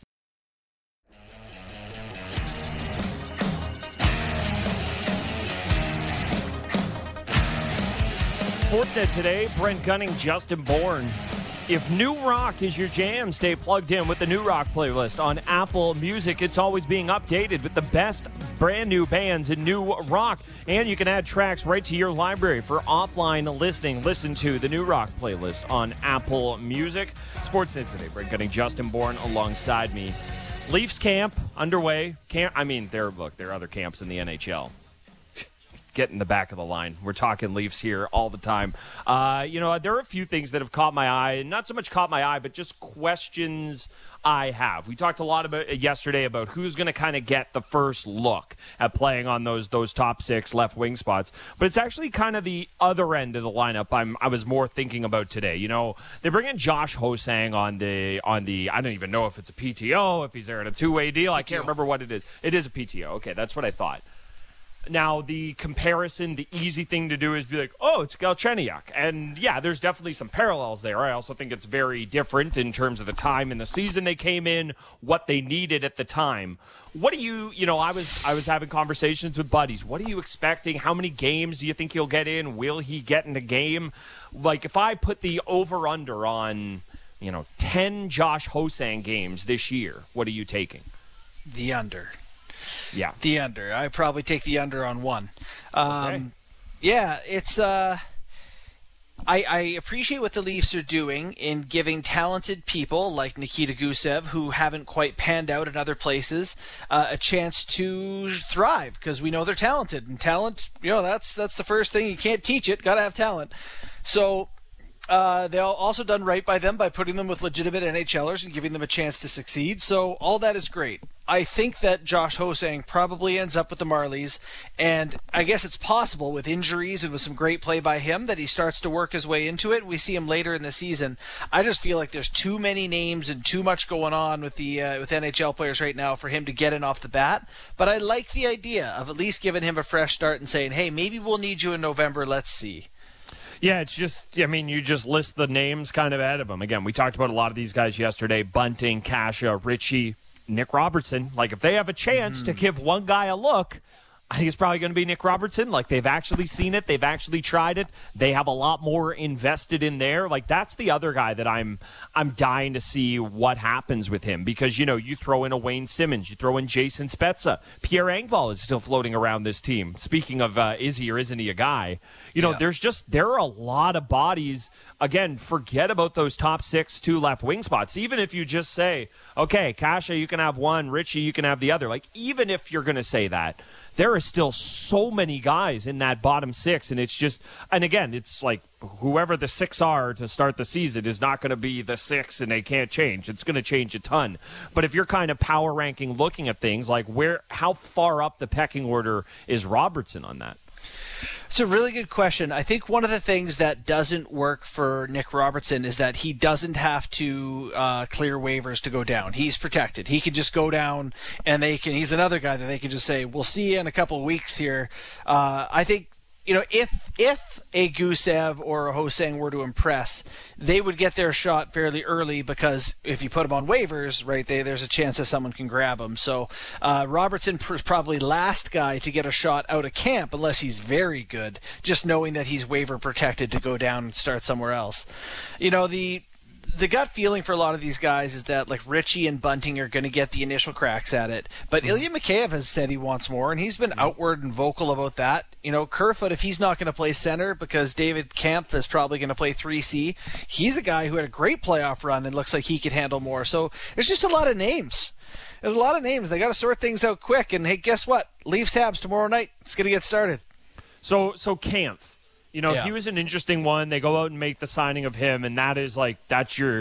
Sportsnet Today, Brent Gunning, Justin Bourne. If new rock is your jam, stay plugged in with the New Rock playlist on Apple Music. It's always being updated with the best brand new bands in new rock. And you can add tracks right to your library for offline listening. Listen to the New Rock playlist on Apple Music. Sportsnet Today, Brent Gunning, Justin Bourne alongside me. Leafs camp underway. Camp, I mean, there, look, there are other camps in the N H L. Get in the back of the line. We're talking Leafs here all the time. Uh, you know, there are a few things that have caught my eye. Not so much caught my eye, but just questions I have. We talked a lot about it yesterday about who's going to kind of get the first look at playing on those those top six left wing spots. But it's actually kind of the other end of the lineup I'm, I was more thinking about today. You know, they bring in Josh Ho-Sang on the, on the, I don't even know if it's a P T O, if he's there in a two-way deal. I can't remember what it is. It is a P T O. Okay, that's what I thought. Now, the comparison, the easy thing to do is be like, oh, it's Galchenyuk. And, yeah, there's definitely some parallels there. I also think it's very different in terms of the time in the season they came in, what they needed at the time. What do you, you know, I was I was having conversations with buddies. What are you expecting? How many games do you think he'll get in? Will he get in a game? Like, if I put the over-under on, you know, ten Josh Ho-Sang games this year, what are you taking? The under. Yeah. The under. I probably take the under on one. Um, okay. Yeah, it's. Uh, I, I appreciate what the Leafs are doing in giving talented people like Nikita Gusev, who haven't quite panned out in other places, uh, a chance to thrive because we know they're talented. And talent, you know, that's that's the first thing. You can't teach it. Got to have talent. So. Uh, they've also done right by them by putting them with legitimate NHLers and giving them a chance to succeed. So all that is great. I think that Josh Ho-Sang probably ends up with the Marlies, and I guess it's possible with injuries and with some great play by him that he starts to work his way into it. We see him later in the season. I just feel like there's too many names and too much going on with the uh, with N H L players right now for him to get in off the bat. But I like the idea of at least giving him a fresh start and saying, hey, maybe we'll need you in November. Let's see. Yeah, it's just, I mean, you just list the names kind of ahead of them. Again, we talked about a lot of these guys yesterday, Bunting, Kasha, Ritchie, Nick Robertson. Like, if they have a chance mm. to give one guy a look, I think it's probably going to be Nick Robertson. Like, they've actually seen it. They've actually tried it. They have a lot more invested in there. Like, that's the other guy that I'm I'm dying to see what happens with him. Because, you know, you throw in a Wayne Simmons. You throw in Jason Spezza. Pierre Engvall is still floating around this team. Speaking of uh, is he or isn't he a guy? You know, yeah. there's just, there are a lot of bodies. Again, forget about those top six, two left wing spots. Even if you just say, okay, Kasha, you can have one. Ritchie, you can have the other. Like, even if you're going to say that, there are still so many guys in that bottom six, and it's just, and again, it's like whoever the six are to start the season is not going to be the six, and they can't change. It's going to change a ton. But if you're kind of power ranking looking at things, like where, how far up the pecking order is Robertson on that? It's a really good question. I think one of the things that doesn't work for Nick Robertson is that he doesn't have to uh, clear waivers to go down. He's protected. He can just go down, and they can. He's another guy that they can just say, "We'll see you in a couple of weeks here." Uh, I think. You know, if if a Gusev or a Ho-Sang were to impress, they would get their shot fairly early because if you put them on waivers, right, they, there's a chance that someone can grab them. So uh, Robertson pr- probably last guy to get a shot out of camp unless he's very good, just knowing that he's waiver protected to go down and start somewhere else. You know, the... The gut feeling for a lot of these guys is that like Ritchie and Bunting are going to get the initial cracks at it. But mm-hmm. Ilya Mikheyev has said he wants more, and he's been mm-hmm. outward and vocal about that. You know, Kerfoot, if he's not going to play center because David Kampf is probably going to play three C, he's a guy who had a great playoff run and looks like he could handle more. So there's just a lot of names. There's a lot of names. They got to sort things out quick. And hey, guess what? Leafs Habs tomorrow night. It's going to get started. So, so Kampf. You know, yeah. he was an interesting one. They go out and make the signing of him, and that is like, that's your,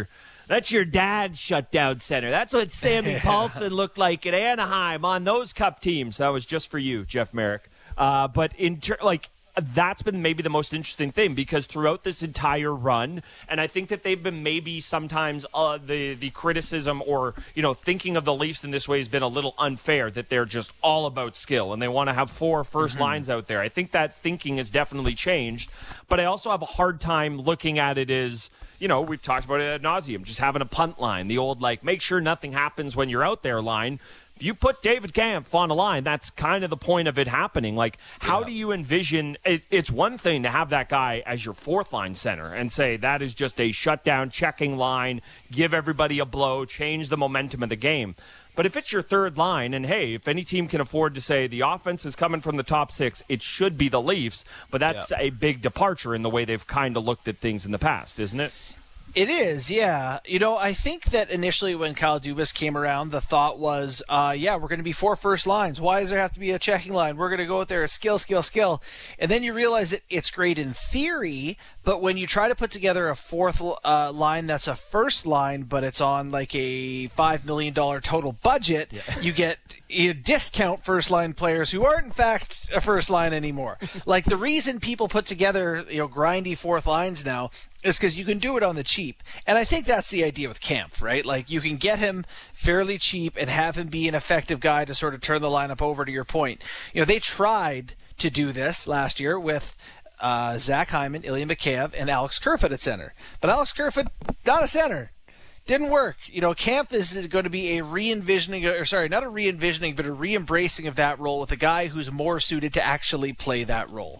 That's your dad's shutdown center. That's what Sammy yeah. Paulson looked like at Anaheim on those Cup teams. That was just for you, Jeff Merrick. Uh, but in ter- like that's been maybe the most interesting thing, because throughout this entire run, and I think that they've been maybe sometimes uh, the the criticism or you know thinking of the Leafs in this way has been a little unfair, that they're just all about skill and they want to have four first mm-hmm. lines out there. I think that thinking has definitely changed, but I also have a hard time looking at it as, you know, we've talked about it ad nauseum, just having a punt line, the old, like, make sure nothing happens when you're out there line. If you put David Kampf on a line, that's kind of the point of it happening. Like, how yeah. do you envision it, it's one thing to have that guy as your fourth line center and say that is just a shutdown checking line, give everybody a blow, change the momentum of the game. But if it's your third line, and hey, if any team can afford to say the offense is coming from the top six, it should be the Leafs. But that's yeah. a big departure in the way they've kind of looked at things in the past, isn't it? It is, yeah. You know, I think that initially when Kyle Dubas came around, the thought was, uh, yeah, we're going to be four first lines. Why does there have to be a checking line? We're going to go out there, skill, skill, skill. And then you realize that it's great in theory, but when you try to put together a fourth uh, line that's a first line, but it's on like a five million dollars total budget, yeah. you get you discount first line players who aren't in fact a first line anymore. Like, the reason people put together, you know, grindy fourth lines now is because you can do it on the cheap. And I think that's the idea with Kampf, right? Like, you can get him fairly cheap and have him be an effective guy to sort of turn the lineup over, to your point. You know, they tried to do this last year with uh, Zach Hyman, Ilya Mikheyev, and Alex Kerfoot at center. But Alex Kerfoot, not a center. Didn't work. You know, Kampf is going to be a re-envisioning, or sorry, not a re-envisioning, but a re-embracing of that role with a guy who's more suited to actually play that role.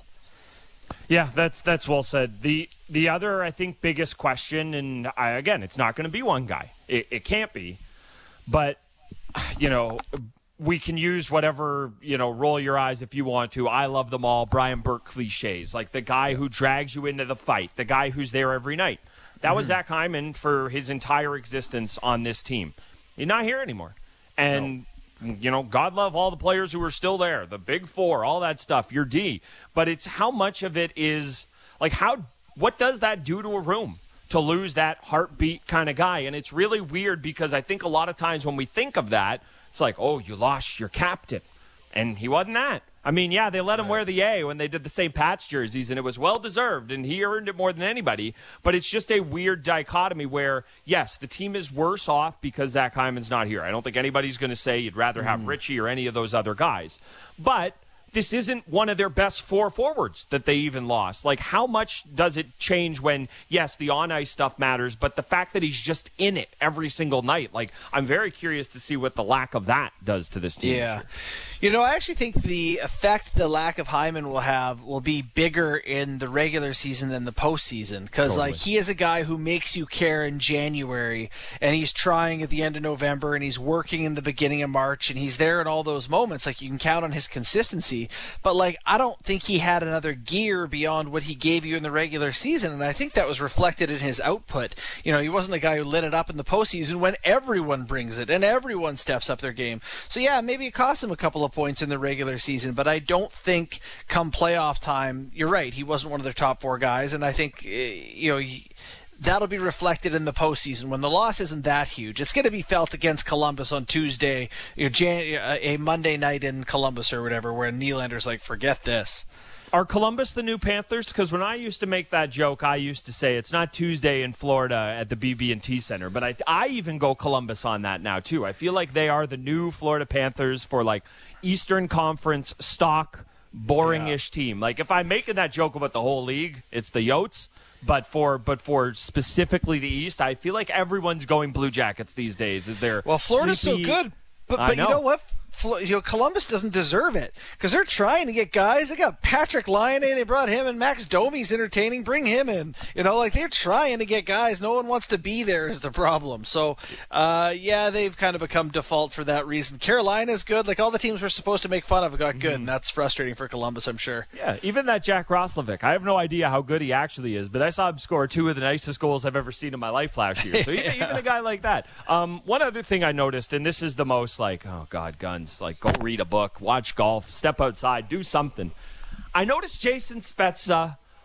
Yeah, that's that's well said. The the other, I think, biggest question, and I, again, it's not going to be one guy. It, it can't be. But, you know, we can use whatever, you know, roll your eyes if you want to. I love them all. Brian Burke cliches, like the guy who drags you into the fight, the guy who's there every night. That mm-hmm. was Zach Hyman for his entire existence on this team. He's not here anymore. And... No. You know, God love all the players who are still there, the big four, all that stuff, your D. But it's how much of it is, like, how, what does that do to a room to lose that heartbeat kind of guy? And it's really weird because I think a lot of times when we think of that, it's like, oh, you lost your captain. And he wasn't that. I mean, yeah, they let him wear the A when they did the Saint Pat's jerseys, and it was well-deserved, and he earned it more than anybody. But it's just a weird dichotomy where, yes, the team is worse off because Zach Hyman's not here. I don't think anybody's going to say you'd rather have mm. Richie or any of those other guys. But this isn't one of their best four forwards that they even lost. Like, how much does it change when, yes, the on-ice stuff matters, but the fact that he's just in it every single night? Like, I'm very curious to see what the lack of that does to this team. Yeah. You know, I actually think the effect the lack of Hyman will have will be bigger in the regular season than the postseason. Because, totally. like, he is a guy who makes you care in January, and he's trying at the end of November, and he's working in the beginning of March, and he's there in all those moments. Like, you can count on his consistency. But, like, I don't think he had another gear beyond what he gave you in the regular season, and I think that was reflected in his output. You know, he wasn't the guy who lit it up in the postseason when everyone brings it and everyone steps up their game. So, yeah, maybe it cost him a couple of points in the regular season, but I don't think come playoff time, you're right, he wasn't one of their top four guys, and I think, you know, he, that'll be reflected in the postseason when the loss isn't that huge. It's going to be felt against Columbus on Tuesday, you know, Jan- a Monday night in Columbus or whatever, where Nylander's like, forget this. Are Columbus the new Panthers? Because when I used to make that joke, I used to say it's not Tuesday in Florida at the B B and T Center, but I, I even go Columbus on that now, too. I feel like they are the new Florida Panthers for, like, Eastern Conference stock, boring-ish yeah. team. Like, if I'm making that joke about the whole league, it's the Yotes. But for but for specifically the East, I feel like everyone's going Blue Jackets these days. Is there? Well, Florida's sleepy... so good, but but know. you know what? You know, Columbus doesn't deserve it because they're trying to get guys. They got Patrick Laine. They brought him in. Max Domi's entertaining. Bring him in. You know, like they're trying to get guys. No one wants to be there is the problem. So, uh, yeah, they've kind of become default for that reason. Carolina's good. Like all the teams we're supposed to make fun of got good, mm. and that's frustrating for Columbus, I'm sure. Yeah, even that Jack Roslovic. I have no idea how good he actually is, but I saw him score two of the nicest goals I've ever seen in my life last year. So even, yeah. even a guy like that. Um, one other thing I noticed, and this is the most like, oh, God, guns. Like, go read a book, watch golf, step outside, do something. I noticed Jason Spezza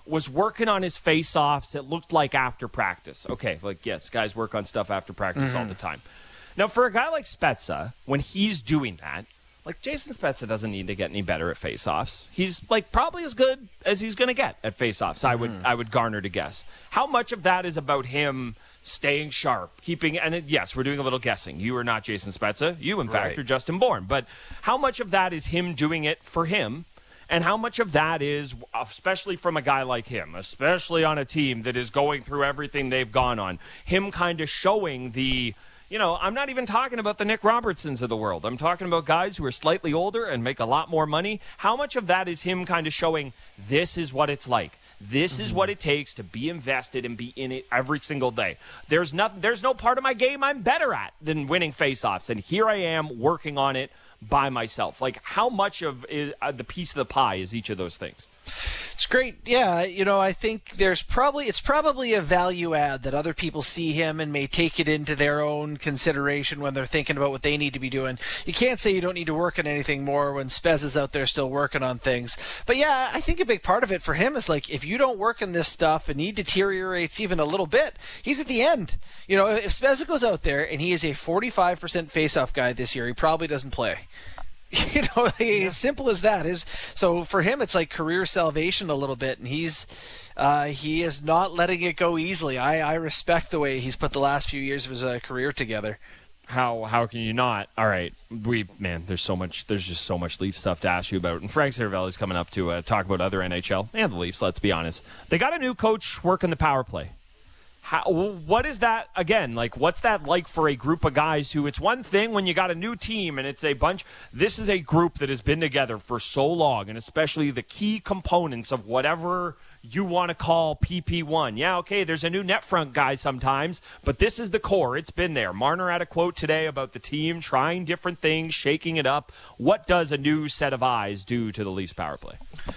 was working on his face-offs, it looked like after practice. Okay, like, yes, guys work on stuff after practice mm-hmm. all the time. Now, for a guy like Spezza, when he's doing that, like, Jason Spezza doesn't need to get any better at face-offs. He's, like, probably as good as he's going to get at face-offs, mm-hmm. I would I would garner to guess. How much of that is about him staying sharp, keeping, and it, yes, we're doing a little guessing. You are not Jason Spezza. You, in fact, right. are Justin Bourne. But how much of that is him doing it for him? And how much of that is, especially from a guy like him, especially on a team that is going through everything they've gone on, him kind of showing the, you know, I'm not even talking about the Nick Robertsons of the world. I'm talking about guys who are slightly older and make a lot more money. How much of that is him kind of showing this is what it's like? This mm-hmm. is what it takes to be invested and be in it every single day. There's nothing. There's no part of my game I'm better at than winning faceoffs, and here I am working on it by myself. Like, how much of is, uh, the piece of the pie is each of those things? It's great. Yeah, you know, I think there's probably it's probably a value add that other people see him and may take it into their own consideration when they're thinking about what they need to be doing. You can't say you don't need to work on anything more when Spez is out there still working on things. But yeah, I think a big part of it for him is like, if you don't work on this stuff and he deteriorates even a little bit, he's at the end. You know, if Spez goes out there and he is a forty-five percent face-off guy this year, he probably doesn't play. You know, like, yeah. as simple as that is. So for him, it's like career salvation a little bit, and he's uh, he is not letting it go easily. I, I respect the way he's put the last few years of his uh, career together. How how can you not? All right, we man, there's so much. There's just so much Leaf stuff to ask you about. And Frank Seravalli's coming up to uh, talk about other N H L and the Leafs. Let's be honest. They got a new coach working the power play. How, what is that, again, like, what's that like for a group of guys who, it's one thing when you got a new team and it's a bunch, this is a group that has been together for so long, and especially the key components of whatever you want to call P P one. Yeah, okay, there's a new net front guy sometimes, but this is the core. It's been there. Marner had a quote today about the team trying different things, shaking it up. What does a new set of eyes do to the Leafs power play?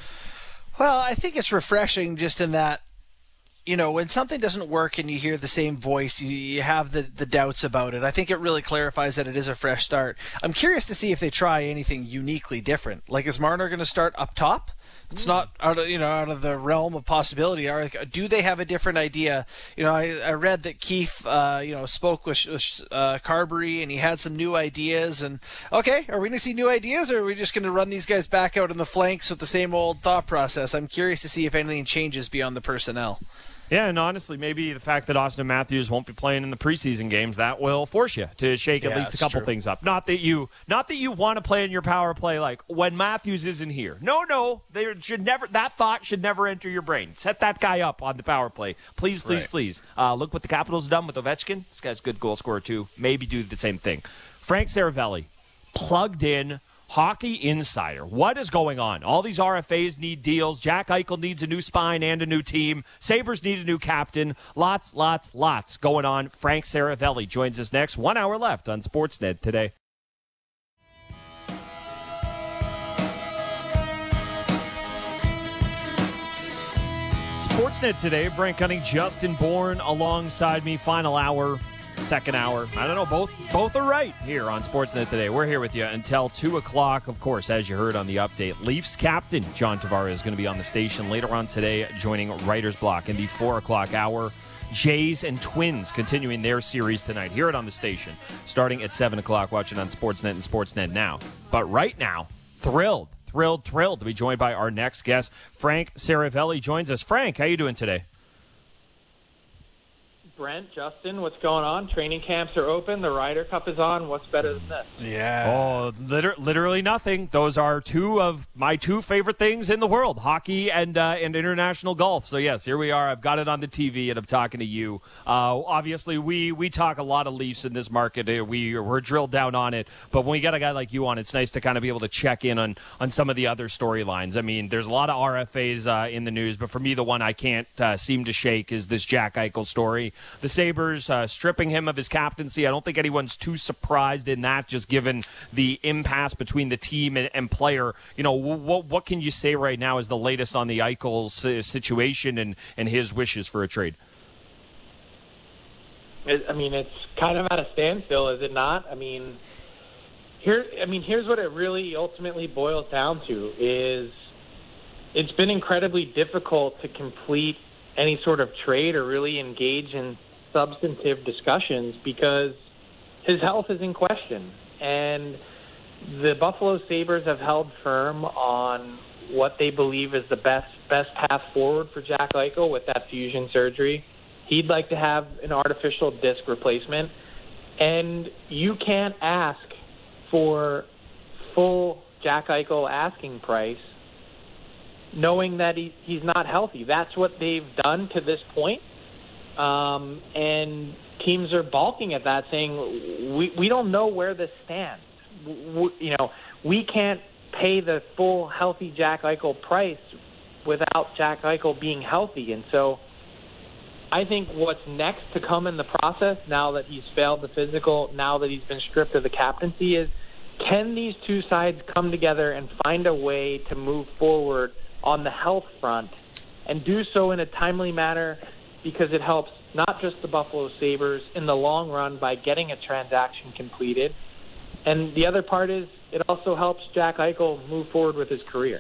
Well, I think it's refreshing just in that, you know, when something doesn't work and you hear the same voice, you, you have the, the doubts about it. I think it really clarifies that it is a fresh start. I'm curious to see if they try anything uniquely different. Like, is Marner going to start up top? It's not out of, you know, out of the realm of possibility. Are, do they have a different idea? You know, I, I read that Keefe, uh, you know, spoke with, with uh, Carberry, and he had some new ideas. And okay, are we going to see new ideas, or are we just going to run these guys back out in the flanks with the same old thought process? I'm curious to see if anything changes beyond the personnel. Yeah, and honestly, maybe the fact that Austin Matthews won't be playing in the preseason games, that will force you to shake yeah, at least a couple true. things up. Not that you, not that you want to play in your power play like when Matthews isn't here. No, no, they should never. That thought should never enter your brain. Set that guy up on the power play, please, please, right. please. Uh, look what the Capitals have done with Ovechkin. This guy's a good goal scorer too. Maybe do the same thing. Frank Seravalli, plugged in. Hockey Insider. What is going on? All these R F As need deals. Jack Eichel needs a new spine and a new team. Sabres need a new captain. Lots, lots, lots going on. Frank Seravalli joins us next. One hour left on Sportsnet today. Sportsnet today. Brent Cunning, Justin Bourne alongside me. Final hour. Second hour. I don't know. Both both are right here on Sportsnet today. We're here with you until two o'clock. Of course, as you heard on the update, Leafs captain John Tavares is going to be on the station later on today, joining Writer's Block in the four o'clock hour. Jays and Twins continuing their series tonight. Hear it on the station starting at seven o'clock. Watch it on Sportsnet and Sportsnet Now. But right now, thrilled, thrilled, thrilled to be joined by our next guest. Frank Seravalli joins us. Frank, how you doing today? Brent, Justin, what's going on? Training camps are open. The Ryder Cup is on. What's better than this? Yeah. Oh, liter- literally nothing. Those are two of my two favorite things in the world, hockey and uh, and international golf. So, yes, here we are. I've got it on the T V, and I'm talking to you. Uh, obviously, we, we talk a lot of Leafs in this market. We, we're drilled down on it. But when we got a guy like you on, it's nice to kind of be able to check in on, on some of the other storylines. I mean, there's a lot of R F As uh, in the news, but for me, the one I can't uh, seem to shake is this Jack Eichel story. The Sabres uh, stripping him of his captaincy. I don't think anyone's too surprised in that, just given the impasse between the team and, and player. You know, what what can you say right now is the latest on the Eichel situation and, and his wishes for a trade? It, I mean, it's kind of at a standstill, is it not? I mean, here. I mean, here's what it really ultimately boils down to: is it's been incredibly difficult to complete any sort of trade or really engage in substantive discussions because his health is in question. And the Buffalo Sabres have held firm on what they believe is the best best path forward for Jack Eichel with that fusion surgery. He'd like to have an artificial disc replacement. And you can't ask for full Jack Eichel asking price knowing that he, he's not healthy. That's what they've done to this point. Um, and teams are balking at that, saying, we, we don't know where this stands. We, you know, we can't pay the full healthy Jack Eichel price without Jack Eichel being healthy. And so I think what's next to come in the process, now that he's failed the physical, now that he's been stripped of the captaincy, is can these two sides come together and find a way to move forward on the health front and do so in a timely manner, because it helps not just the Buffalo Sabres in the long run by getting a transaction completed. And the other part is it also helps Jack Eichel move forward with his career.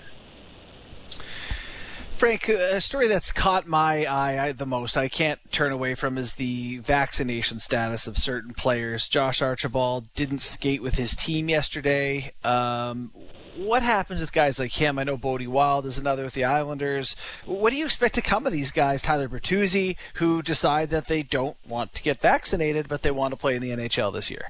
Frank, a story that's caught my eye the most, I can't turn away from, is the vaccination status of certain players. Josh Archibald didn't skate with his team yesterday. Um, what happens with guys like him? I know Bodie Wild is another with the Islanders. What do you expect to come of these guys? Tyler Bertuzzi, who decide that they don't want to get vaccinated, but they want to play in the N H L this year.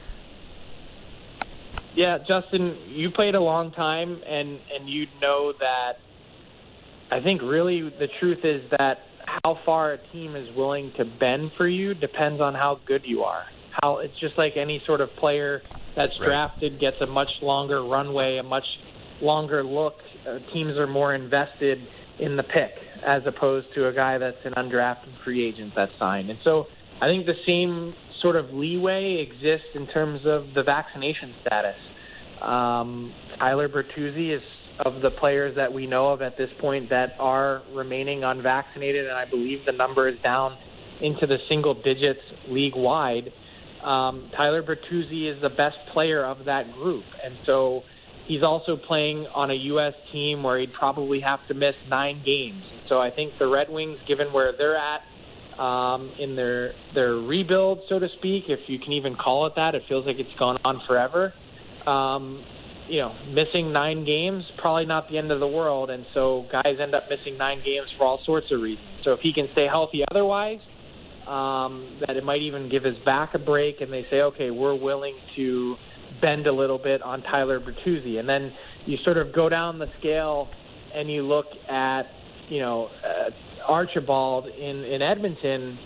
Yeah, Justin, you played a long time, and, and you know that I think really the truth is that how far a team is willing to bend for you depends on how good you are. How it's just like any sort of player that's drafted right. gets a much longer runway, a much longer look. Uh, teams are more invested in the pick as opposed to a guy that's an undrafted free agent that's signed. And so I think the same sort of leeway exists in terms of the vaccination status. Um, Tyler Bertuzzi is of the players that we know of at this point that are remaining unvaccinated, and I believe the number is down into the single digits league-wide. Um, Tyler Bertuzzi is the best player of that group, and so he's also playing on a U S team where he'd probably have to miss nine games. So I think the Red Wings, given where they're at um, in their their rebuild, so to speak, if you can even call it that, it feels like it's gone on forever. Um, you know, missing nine games, probably not the end of the world. And so guys end up missing nine games for all sorts of reasons. So if he can stay healthy otherwise, um, that it might even give his back a break, and they say, okay, we're willing to bend a little bit on Tyler Bertuzzi. And then you sort of go down the scale and you look at, you know, uh, Archibald in, in Edmonton,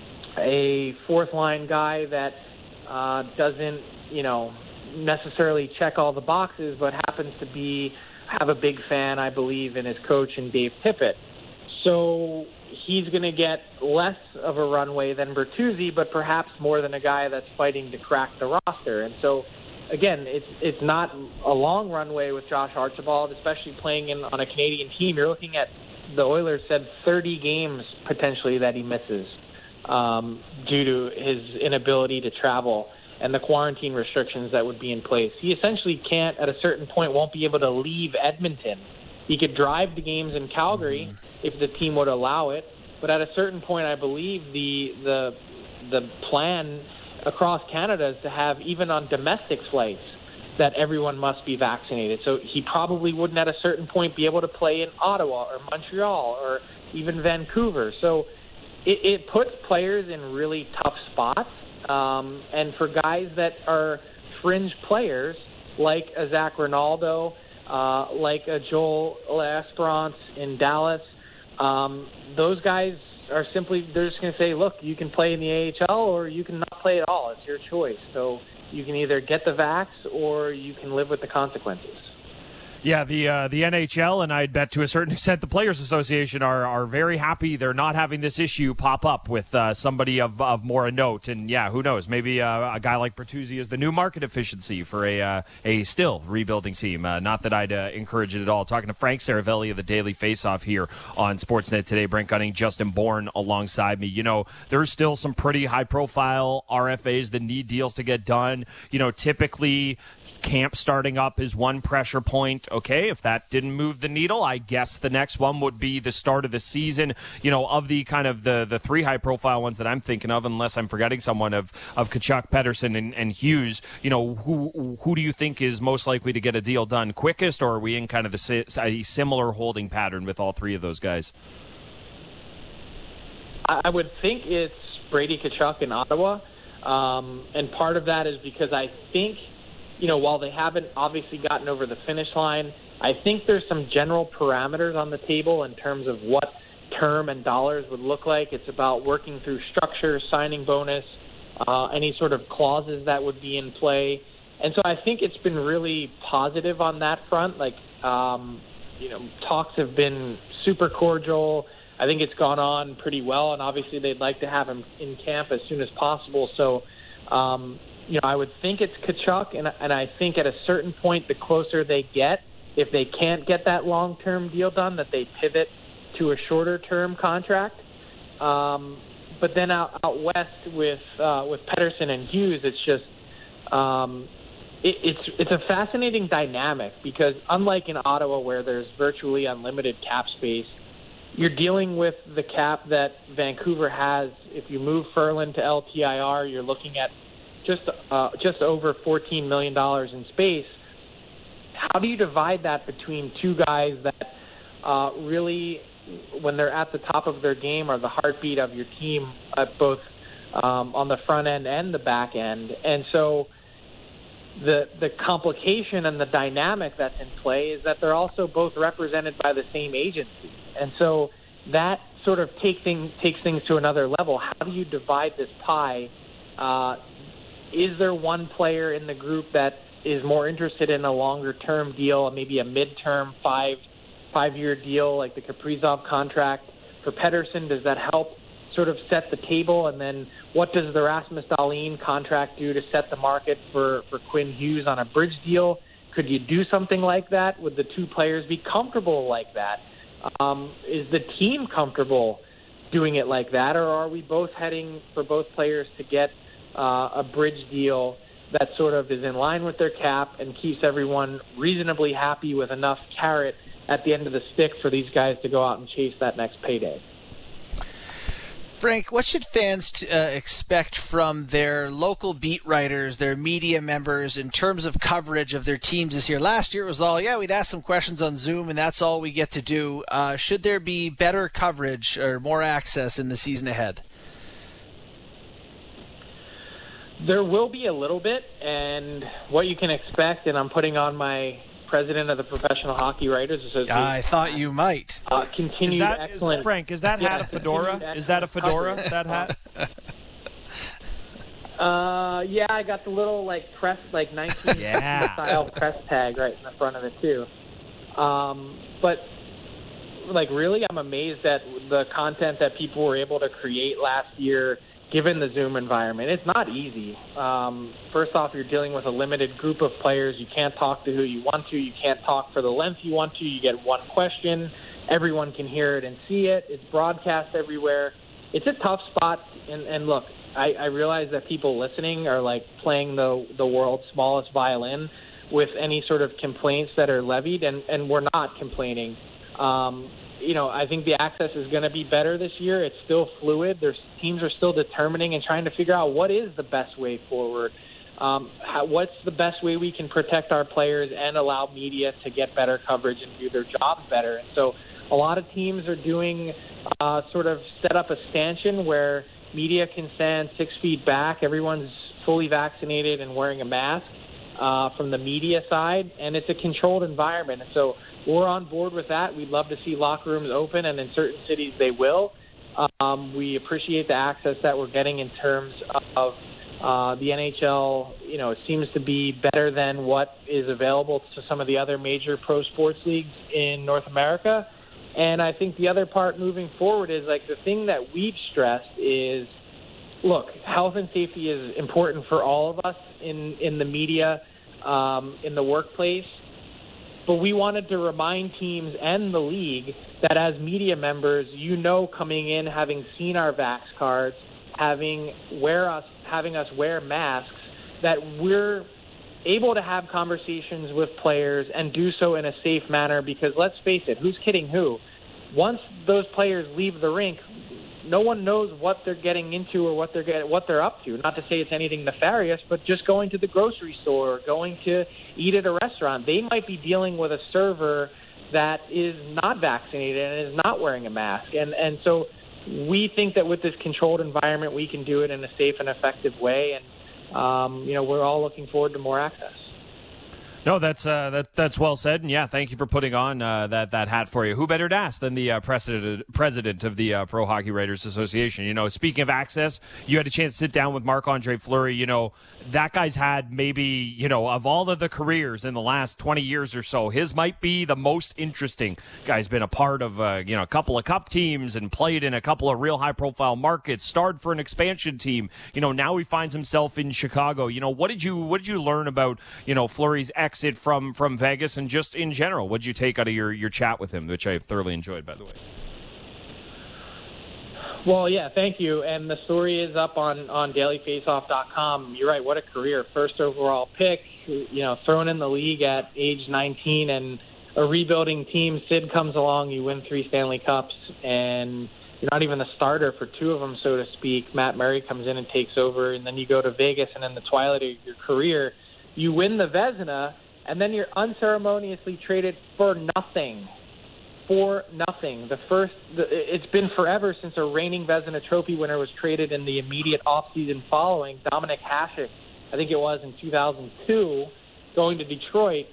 a fourth-line guy that uh, doesn't, you know, necessarily check all the boxes, but happens to be have a big fan, I believe, in his coach and Dave Tippett. So he's going to get less of a runway than Bertuzzi, but perhaps more than a guy that's fighting to crack the roster. And so, again, it's it's not a long runway with Josh Archibald, especially playing in on a Canadian team. You're looking at, the Oilers said, thirty games potentially that he misses um, due to his inability to travel and the quarantine restrictions that would be in place. He essentially can't, at a certain point, won't be able to leave Edmonton. He could drive to games in Calgary mm-hmm. if the team would allow it, but at a certain point, I believe the the the plan across Canada is to have, even on domestic flights, that everyone must be vaccinated. So he probably wouldn't at a certain point be able to play in Ottawa or Montreal or even Vancouver. So it, it puts players in really tough spots. Um, and for guys that are fringe players, like a Zach Ronaldo, uh, like a Joel Esperance in Dallas, um, those guys are simply, they're just going to say, look, you can play in the A H L or you can not play at all. It's your choice. So you can either get the vax or you can live with the consequences. Yeah, the uh, the N H L, and I'd bet to a certain extent the Players Association are are very happy they're not having this issue pop up with uh, somebody of, of more a note. And, yeah, who knows? Maybe uh, a guy like Bertuzzi is the new market efficiency for a uh, a still rebuilding team. Uh, not that I'd uh, encourage it at all. Talking to Frank Saravelli of the Daily Faceoff here on Sportsnet today. Brent Gunning, Justin Bourne alongside me. You know, there's still some pretty high-profile R F As that need deals to get done. You know, typically camp starting up is one pressure point okay, if that didn't move the needle, I guess the next one would be the start of the season, you know, of the kind of the, the three high-profile ones that I'm thinking of, unless I'm forgetting someone, of, of Tkachuk, Pettersson, and, and Hughes. You know, who who do you think is most likely to get a deal done quickest, or are we in kind of the, a similar holding pattern with all three of those guys? I would think it's Brady Tkachuk in Ottawa, um, and part of that is because I think, you know, while they haven't obviously gotten over the finish line, I think there's some general parameters on the table in terms of what term and dollars would look like. It's about working through structure, signing bonus, uh, any sort of clauses that would be in play. And so I think it's been really positive on that front. Like, um, you know, talks have been super cordial. I think it's gone on pretty well, and obviously they'd like to have him in camp as soon as possible. So, um, you know, I would think it's Tkachuk, and, and I think at a certain point, the closer they get, if they can't get that long-term deal done, that they pivot to a shorter-term contract. Um, but then out, out west with uh, with Pettersson and Hughes, it's just um, it, it's it's a fascinating dynamic because unlike in Ottawa where there's virtually unlimited cap space, you're dealing with the cap that Vancouver has. If you move Ferland to L T I R, you're looking at just uh, just over fourteen million dollars in space. How do you divide that between two guys that uh, really, when they're at the top of their game, are the heartbeat of your team at both um, on the front end and the back end? And so the the complication and the dynamic that's in play is that they're also both represented by the same agency. And so that sort of take thing, takes things to another level. How do you divide this pie? Uh, is there one player in the group that is more interested in a longer-term deal, maybe a mid-term five, five-year deal like the Kaprizov contract? For Pettersson, does that help sort of set the table? And then what does the Rasmus Dahlin contract do to set the market for, for Quinn Hughes on a bridge deal? Could you do something like that? Would the two players be comfortable like that? Um, is the team comfortable doing it like that, or are we both heading for both players to get uh, a bridge deal that sort of is in line with their cap and keeps everyone reasonably happy with enough carrot at the end of the stick for these guys to go out and chase that next payday? Frank, what should fans uh, expect from their local beat writers, their media members, in terms of coverage of their teams this year? Last year it was all, yeah, we'd ask some questions on Zoom, and that's all we get to do. Uh, should there be better coverage or more access in the season ahead? There will be a little bit, and what you can expect, and I'm putting on my president of the Professional Hockey Writers Association. I thought you might. Uh, continued is that, excellent. Is, Frank, is that hat a fedora? Is that a fedora, that hat? Uh, yeah, I got the little, like, press, like, nineteen yeah. style press tag right in the front of it, too. Um, but, like, really, I'm amazed at the content that people were able to create last year given the Zoom environment. It's not easy. Um, first off, you're dealing with a limited group of players. You can't talk to who you want to. You can't talk for the length you want to. You get one question. Everyone can hear it and see it. It's broadcast everywhere. It's a tough spot. And, and look, I, I realize that people listening are like playing the the world's smallest violin with any sort of complaints that are levied, and, and we're not complaining. Um, you know, I think the access is going to be better this year. It's still fluid. There's teams are still determining and trying to figure out what is the best way forward. Um, how, what's the best way we can protect our players and allow media to get better coverage and do their jobs better. And so a lot of teams are doing uh, sort of set up a stanchion where media can stand six feet back. Everyone's fully vaccinated and wearing a mask uh, from the media side, and it's a controlled environment. And so we're on board with that. We'd love to see locker rooms open, and in certain cities they will. Um, we appreciate the access that we're getting in terms of uh, the N H L. You know, it seems to be better than what is available to some of the other major pro sports leagues in North America. And I think the other part moving forward is, like, the thing that we've stressed is, look, health and safety is important for all of us in, in the media, um, in the workplace. But we wanted to remind teams and the league that as media members, you know, coming in, having seen our Vax cards, having wear us, having us wear masks, that we're able to have conversations with players and do so in a safe manner, because let's face it, who's kidding who? Once those players leave the rink, no one knows what they're getting into or what they're get, what they're up to. Not to say it's anything nefarious, but just going to the grocery store or going to eat at a restaurant, they might be dealing with a server that is not vaccinated and is not wearing a mask. And and so we think that with this controlled environment, we can do it in a safe and effective way. And, um, you know, we're all looking forward to more access. No, that's uh, that that's well said, and yeah, thank you for putting on uh, that that hat for you. Who better to ask than the uh, president president of the uh, Pro Hockey Writers Association? You know, speaking of access, you had a chance to sit down with Marc-Andre Fleury. You know, that guy's had maybe, you know, of all of the careers in the last twenty years or so, his might be the most interesting. Guy's been a part of uh, you know a couple of cup teams and played in a couple of real high profile markets. Starred for an expansion team. You know, now he finds himself in Chicago. You know, what did you what did you learn about you know Fleury's exit from from Vegas, and just in general, what did you take out of your, your chat with him, which I thoroughly enjoyed, by the way? Well, yeah, thank you. And the story is up on, on daily face off dot com. You're right, what a career. First overall pick, you know, thrown in the league at age nineteen, and a rebuilding team. Sid comes along, you win three Stanley Cups, and you're not even the starter for two of them, so to speak. Matt Murray comes in and takes over, and then you go to Vegas, and in the twilight of your career, you win the Vezina, and then you're unceremoniously traded for nothing. For nothing. The first, the, it's been forever since a reigning Vezina Trophy winner was traded in the immediate offseason following. Dominik Hasek, I think it was in two thousand two, going to Detroit.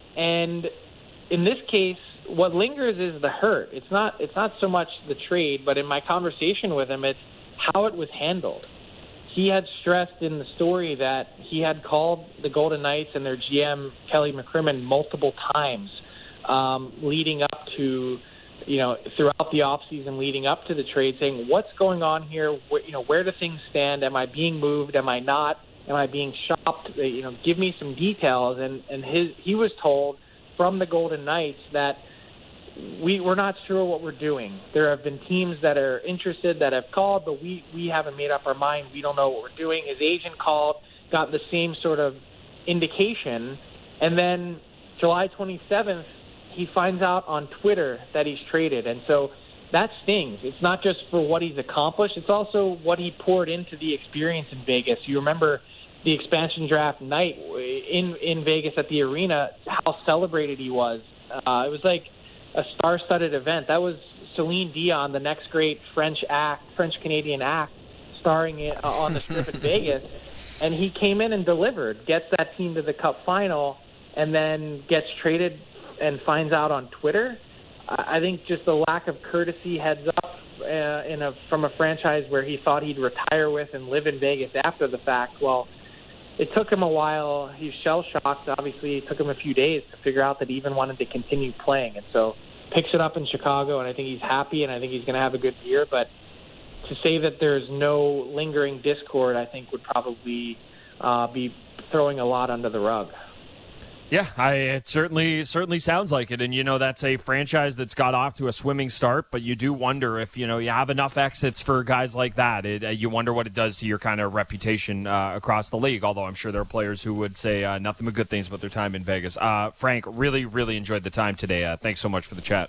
And in this case, what lingers is the hurt. It's not. It's not so much the trade, but in my conversation with him, it's how it was handled. He had stressed in the story that he had called the Golden Knights and their G M, Kelly McCrimmon, multiple times um, leading up to, you know, throughout the offseason leading up to the trade, saying, what's going on here? Where, you know, where do things stand? Am I being moved? Am I not? Am I being shopped? You know, give me some details. And, and his he was told from the Golden Knights that We, we're not sure what we're doing. There have been teams that are interested that have called, but we, we haven't made up our mind. We don't know what we're doing. His agent called, got the same sort of indication, and then July twenty-seventh, he finds out on Twitter that he's traded. And so that stings. It's not just for what he's accomplished. It's also what he poured into the experience in Vegas. You remember the expansion draft night in, in Vegas at the arena, how celebrated he was. Uh, it was like a star-studded event. That was Celine Dion, the next great French act, French-Canadian act, starring in, uh, on the strip in Vegas. And he came in and delivered, gets that team to the Cup final, and then gets traded and finds out on Twitter. I think just the lack of courtesy heads up uh, in a, from a franchise where he thought he'd retire with and live in Vegas after the fact. Well, it took him a while. He's shell-shocked. Obviously, it took him a few days to figure out that he even wanted to continue playing. And so picks it up in Chicago, and I think he's happy, and I think he's going to have a good year. But to say that there's no lingering discord, I think would probably uh, be throwing a lot under the rug. Yeah, I, it certainly certainly sounds like it. And, you know, that's a franchise that's got off to a swimming start, but you do wonder if, you know, you have enough exits for guys like that. It, uh, you wonder what it does to your kind of reputation uh, across the league, although I'm sure there are players who would say uh, nothing but good things about their time in Vegas. Uh, Frank, really, really enjoyed the time today. Uh, thanks so much for the chat.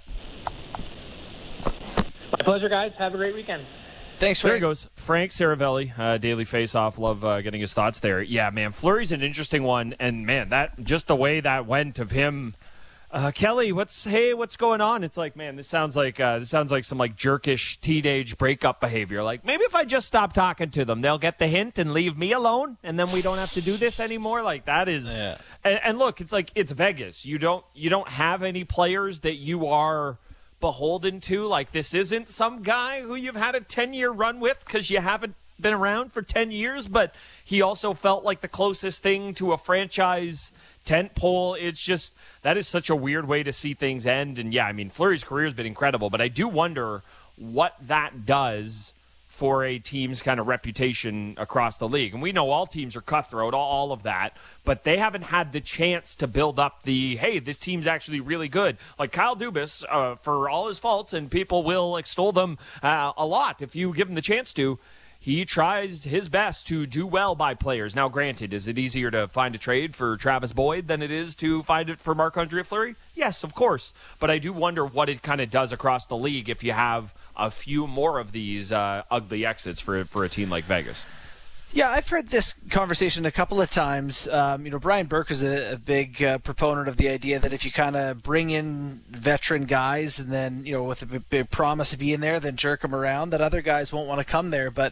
My pleasure, guys. Have a great weekend. Thanks, Frank. There he goes. Frank Saravelli, uh, Daily Face-Off. Love uh, getting his thoughts there. Yeah, man, Fleury's an interesting one. And, man, that just the way that went of him, uh, Kelly, what's hey, what's going on? It's like, man, this sounds like uh, this sounds like some like jerkish teenage breakup behavior. Like, maybe if I just stop talking to them, they'll get the hint and leave me alone, and then we don't have to do this anymore. Like, that is yeah. and, and look, it's like it's Vegas. You don't you don't have any players that you are beholden to. Like, this isn't some guy who you've had a ten-year run with because you haven't been around for ten years, but he also felt like the closest thing to a franchise tent pole. It's just, that is such a weird way to see things end. And yeah, I mean, Fleury's career has been incredible, but I do wonder what that does for a team's kind of reputation across the league. And we know all teams are cutthroat, all of that, but they haven't had the chance to build up the, hey, this team's actually really good. Like Kyle Dubas, uh, for all his faults, and people will extol them uh, a lot if you give him the chance to, he tries his best to do well by players. Now, granted, is it easier to find a trade for Travis Boyd than it is to find it for Marc-Andre Fleury? Yes, of course. But I do wonder what it kind of does across the league if you have a few more of these uh, ugly exits for for a team like Vegas. Yeah, I've heard this conversation a couple of times. Um, you know, Brian Burke is a, a big uh, proponent of the idea that if you kind of bring in veteran guys and then, you know, with a big promise of being there, then jerk them around, that other guys won't want to come there. But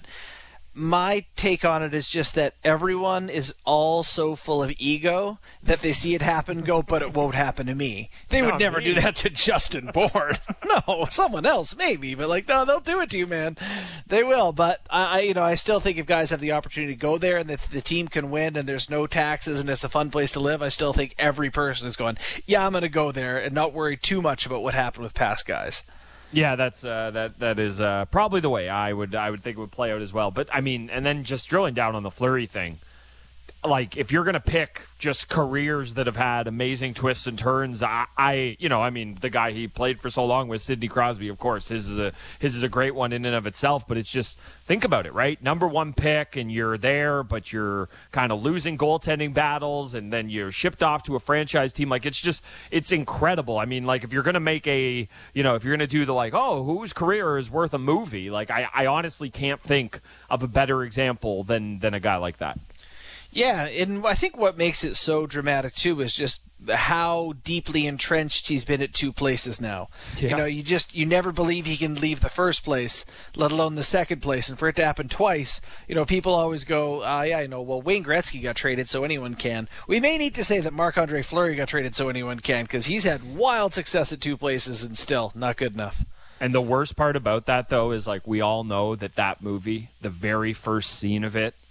my take on it is just that everyone is all so full of ego that they see it happen, go, but it won't happen to me. They would Not never me. do that to Justin Bourne. No, someone else maybe, but like, no, they'll do it to you, man. They will. But I, I you know, I still think if guys have the opportunity to go there and that the team can win and there's no taxes and it's a fun place to live, I still think every person is going, yeah, I'm going to go there and not worry too much about what happened with past guys. Yeah, that's uh, that that is uh, probably the way I would I would think it would play out as well. But I mean, and then just drilling down on the Fleury thing, like if you're gonna pick just careers that have had amazing twists and turns, I, I you know I mean the guy he played for so long was Sidney Crosby, of course. His is a his is a great one in and of itself. But it's just think about it, right? Number one pick, and you're there, but you're kind of losing goaltending battles, and then you're shipped off to a franchise team. Like it's just it's incredible. I mean, like if you're gonna make a you know if you're gonna do the like oh whose career is worth a movie, like I, I honestly can't think of a better example than than a guy like that. Yeah, and I think what makes it so dramatic, too, is just how deeply entrenched he's been at two places now. Yeah. You know, you just, you never believe he can leave the first place, let alone the second place. And for it to happen twice, you know, people always go, ah, uh, yeah, I know, well, Wayne Gretzky got traded, so anyone can. We may need to say that Marc-Andre Fleury got traded so anyone can, because he's had wild success at two places and still not good enough. And the worst part about that, though, is like we all know that that movie, the very first scene of it,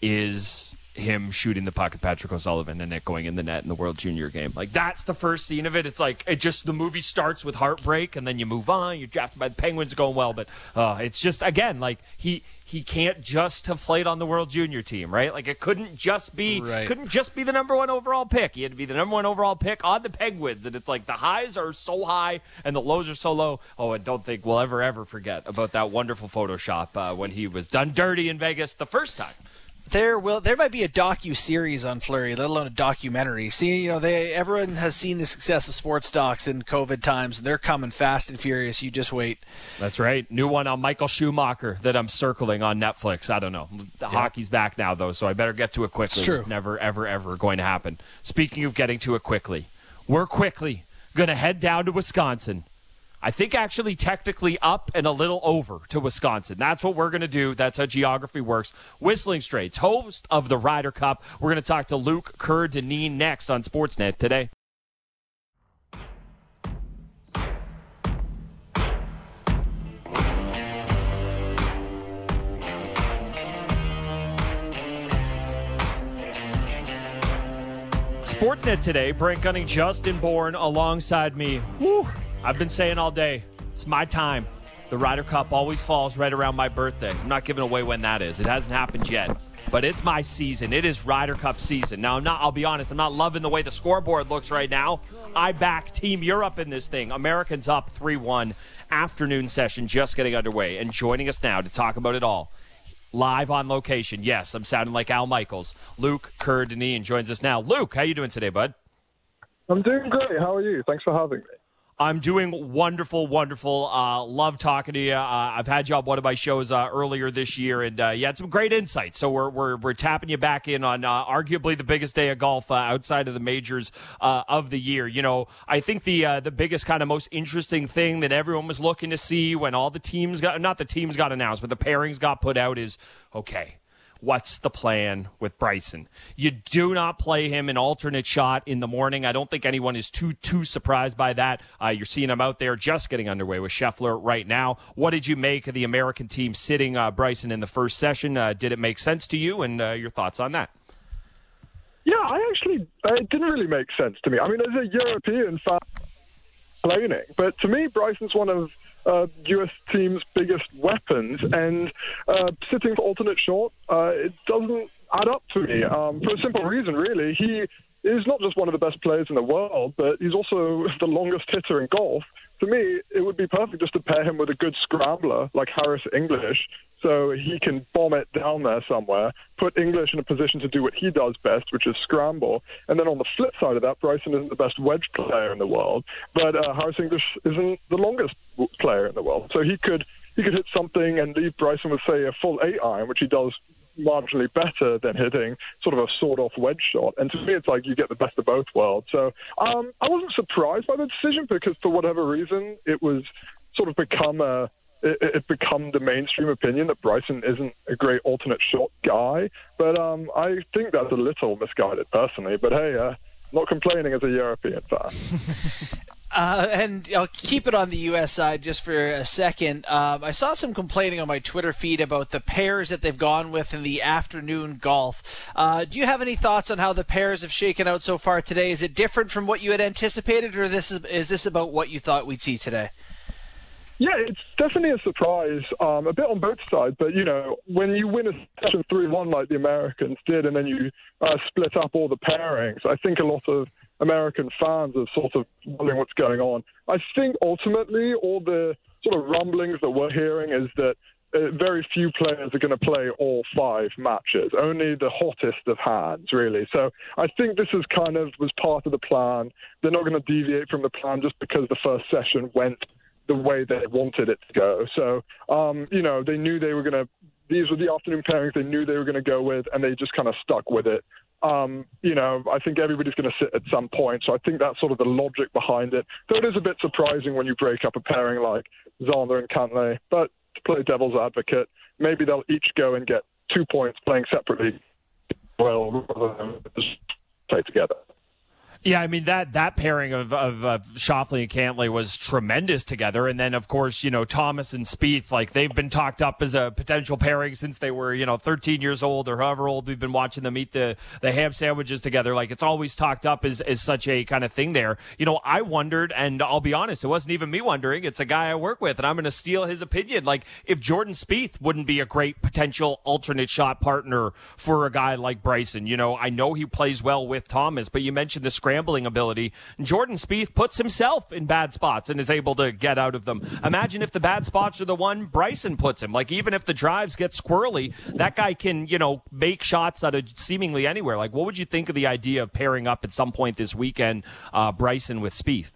is him shooting the puck at Patrick O'Sullivan and it going in the net in the World Junior game. Like that's the first scene of it. It's like it just the movie starts with heartbreak and then you move on. You're drafted by the Penguins, going well, but uh, it's just again like he he can't just have played on the World Junior team, right? Like it couldn't just be right. couldn't just be the number one overall pick. He had to be the number one overall pick on the Penguins, and it's like the highs are so high and the lows are so low. Oh, and don't think we'll ever ever forget about that wonderful Photoshop uh, when he was done dirty in Vegas the first time. There will there might be a docu-series on Fleury, let alone a documentary. See, you know, they everyone has seen the success of sports docs in COVID times, and they're coming fast and furious. You just wait. That's right. New one on Michael Schumacher that I'm circling on Netflix. I don't know. The yeah. hockey's back now, though, so I better get to it quickly. It's true. It's never, ever, ever going to happen. Speaking of getting to it quickly, we're quickly going to head down to Wisconsin. I think actually technically up and a little over to Wisconsin. That's what we're going to do. That's how geography works. Whistling Straits, host of the Ryder Cup. We're going to talk to Luc Coeur-Denis next on Sportsnet today. Sportsnet today, Brent Gunning, Justin Bourne alongside me. Woo! I've been saying all day, it's my time. The Ryder Cup always falls right around my birthday. I'm not giving away when that is. It hasn't happened yet. But it's my season. It is Ryder Cup season. Now, I'm not, I'll be honest, I'm not loving the way the scoreboard looks right now. I back Team Europe in this thing. Americans up three one. Afternoon session just getting underway. And joining us now to talk about it all, live on location. Yes, I'm sounding like Al Michaels. Luc Coeur-Denis joins us now. Luc, how you doing today, bud? I'm doing great. How are you? Thanks for having me. I'm doing wonderful, wonderful. Uh, love talking to you. Uh, I've had you on one of my shows uh, earlier this year, and uh, you had some great insights. So we're we're we're tapping you back in on uh, arguably the biggest day of golf uh, outside of the majors uh, of the year. You know, I think the uh, the biggest kind of most interesting thing that everyone was looking to see when all the teams got not the teams got announced, but the pairings got put out is okay. What's the plan with Bryson? You do not play him an alternate shot in the morning. I don't think anyone is too, too surprised by that. Uh, you're seeing him out there just getting underway with Scheffler right now. What did you make of the American team sitting uh, Bryson in the first session? Uh, did it make sense to you, and uh, your thoughts on that? Yeah, I actually, uh, it didn't really make sense to me. I mean, as a European fan, complaining, but to me, Bryson's one of Uh, U S team's biggest weapons, and uh, sitting for alternate short, uh, it doesn't add up to me um, for a simple reason, really. He is not just one of the best players in the world, but he's also the longest hitter in golf. To me, it would be perfect just to pair him with a good scrambler like Harris English, so he can bomb it down there somewhere, put English in a position to do what he does best, which is scramble. And then on the flip side of that, Bryson isn't the best wedge player in the world, but uh, Harris English isn't the longest player in the world. So he could he could hit something and leave Bryson with, say, a full eight iron, which he does marginally better than hitting sort of a sawed-off wedge shot. And to me, it's like you get the best of both worlds. So um, I wasn't surprised by the decision because for whatever reason, it was sort of become a it, it become the mainstream opinion that Bryson isn't a great alternate shot guy. But um, I think that's a little misguided personally. But hey, uh, not complaining as a European fan. Uh, and I'll keep it on the U S side just for a second. Um, I saw some complaining on my Twitter feed about the pairs that they've gone with in the afternoon golf. Uh, do you have any thoughts on how the pairs have shaken out so far today? Is it different from what you had anticipated, or this is, is this about what you thought we'd see today? Yeah, it's definitely a surprise, um, a bit on both sides. But, you know, when you win a session three one like the Americans did and then you uh, split up all the pairings, I think a lot of American fans are sort of wondering what's going on. I think ultimately all the sort of rumblings that we're hearing is that uh, very few players are going to play all five matches, only the hottest of hands, really. So I think this is kind of was part of the plan. They're not going to deviate from the plan just because the first session went the way they wanted it to go. So, um, you know, they knew they were going to, these were the afternoon pairings they knew they were going to go with, and they just kind of stuck with it. Um, you know, I think everybody's going to sit at some point. So I think that's sort of the logic behind it. Though it is a bit surprising when you break up a pairing like Xander and Cantlay. But to play devil's advocate, maybe they'll each go and get two points playing separately, well, rather than just play together. Yeah, I mean, that that pairing of, of, of Schauffele and Cantlay was tremendous together. And then, of course, you know, Thomas and Spieth, like, they've been talked up as a potential pairing since they were, you know, thirteen years old or however old we've been watching them eat the, the ham sandwiches together. Like, it's always talked up as, as such a kind of thing there. You know, I wondered, and I'll be honest, it wasn't even me wondering. It's a guy I work with, and I'm going to steal his opinion. Like, if Jordan Spieth wouldn't be a great potential alternate shot partner for a guy like Bryson. You know, I know he plays well with Thomas, but you mentioned the scramble ability. Jordan Spieth puts himself in bad spots and is able to get out of them. Imagine if the bad spots are the one Bryson puts him. Like, even if the drives get squirrely, that guy can, you know, make shots out of seemingly anywhere. Like, what would you think of the idea of pairing up at some point this weekend, uh, Bryson with Spieth?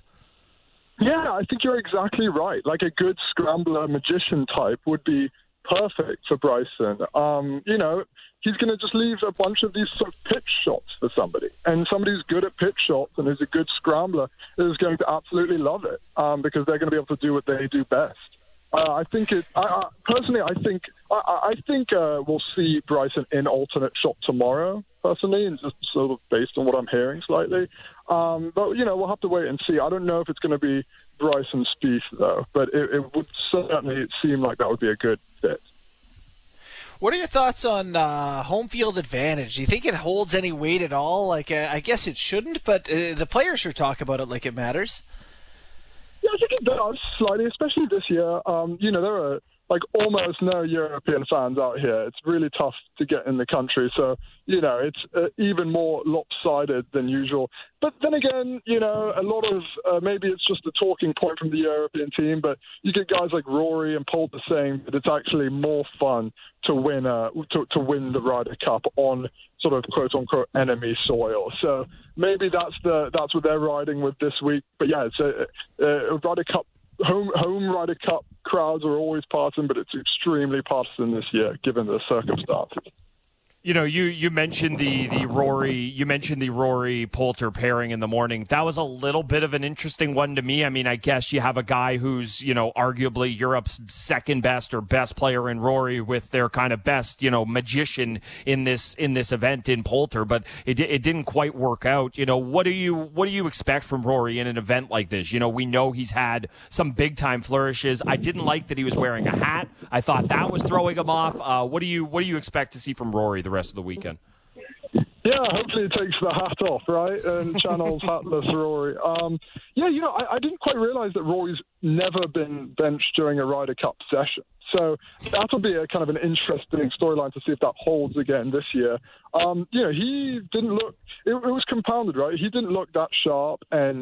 Yeah, I think you're exactly right. Like, a good scrambler magician type would be perfect for Bryson. Um, you know, he's going to just leave a bunch of these sort of pitch shots for somebody. And somebody who's good at pitch shots and who's a good scrambler is going to absolutely love it um, because they're going to be able to do what they do best. Uh, I think it. I, I, personally, I think I, I think uh, we'll see Bryson in alternate shot tomorrow. Personally, and just sort of based on what I'm hearing slightly. Um, but you know, we'll have to wait and see. I don't know if it's going to be Bryson Spieth though, but it, it would certainly seem like that would be a good fit. What are your thoughts on uh, home field advantage? Do you think it holds any weight at all? Like, uh, I guess it shouldn't, but uh, the players sure talk about it like it matters. Yeah, I think it does slightly, especially this year. Um, you know, there are like almost no European fans out here. It's really tough to get in the country. So, you know, it's uh, even more lopsided than usual. But then again, you know, a lot of uh, maybe it's just a talking point from the European team, but you get guys like Rory and Poulter saying that it's actually more fun to win uh, to, to win the Ryder Cup on sort of quote unquote enemy soil. So maybe that's the that's what they're riding with this week. But yeah, it's a, a Ryder Cup. Home home Ryder Cup crowds are always partisan, but it's extremely partisan this year, given the circumstances. You know, you, you mentioned the, the Rory you mentioned the Rory Poulter pairing in the morning. That was a little bit of an interesting one to me. I mean, I guess you have a guy who's, you know, arguably Europe's second best or best player in Rory with their kind of best, you know, magician in this in this event in Poulter, but it it didn't quite work out. You know, what do you what do you expect from Rory in an event like this? You know, we know he's had some big time flourishes. I didn't like that he was wearing a hat. I thought that was throwing him off. Uh, what do you what do you expect to see from Rory the rest of the weekend? Yeah, hopefully it takes the hat off, right? And channels hatless Rory. Um, yeah, you know, I, I didn't quite realize that Rory's never been benched during a Ryder Cup session. So that'll be a kind of an interesting storyline to see if that holds again this year. Um, you know, he didn't look, it, it was compounded, right? He didn't look that sharp, and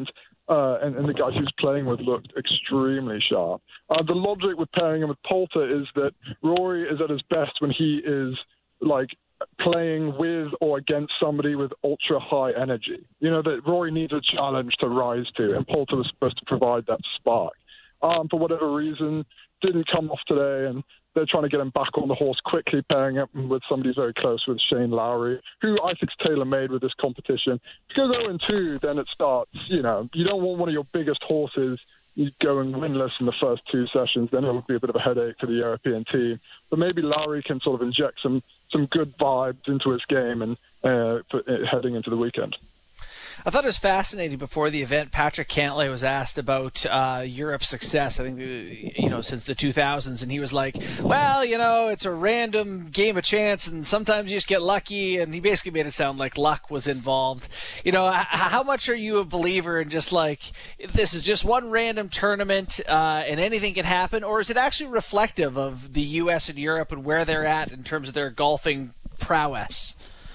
uh, and, and the guys he was playing with looked extremely sharp. Uh, the logic with pairing him with Poulter is that Rory is at his best when he is like playing with or against somebody with ultra high energy. You know, that Rory needs a challenge to rise to, and Poulter was supposed to provide that spark. Um, for whatever reason, didn't come off today, and they're trying to get him back on the horse quickly, pairing up with somebody very close with Shane Lowry, who I think is tailor-made with this competition. If it goes oh and two, then it starts, you know, you don't want one of your biggest horses going winless in the first two sessions, then it would be a bit of a headache for the European team. But maybe Lowry can sort of inject some, some good vibes into his game and uh, for, uh, heading into the weekend. I thought it was fascinating before the event. Patrick Cantlay was asked about uh, Europe's success, I think, you know, since the two thousands, and he was like, well, you know, it's a random game of chance, and sometimes you just get lucky, and he basically made it sound like luck was involved. You know, h- how much are you a believer in just like, this is just one random tournament, uh, and anything can happen, or is it actually reflective of the U S and Europe and where they're at in terms of their golfing prowess?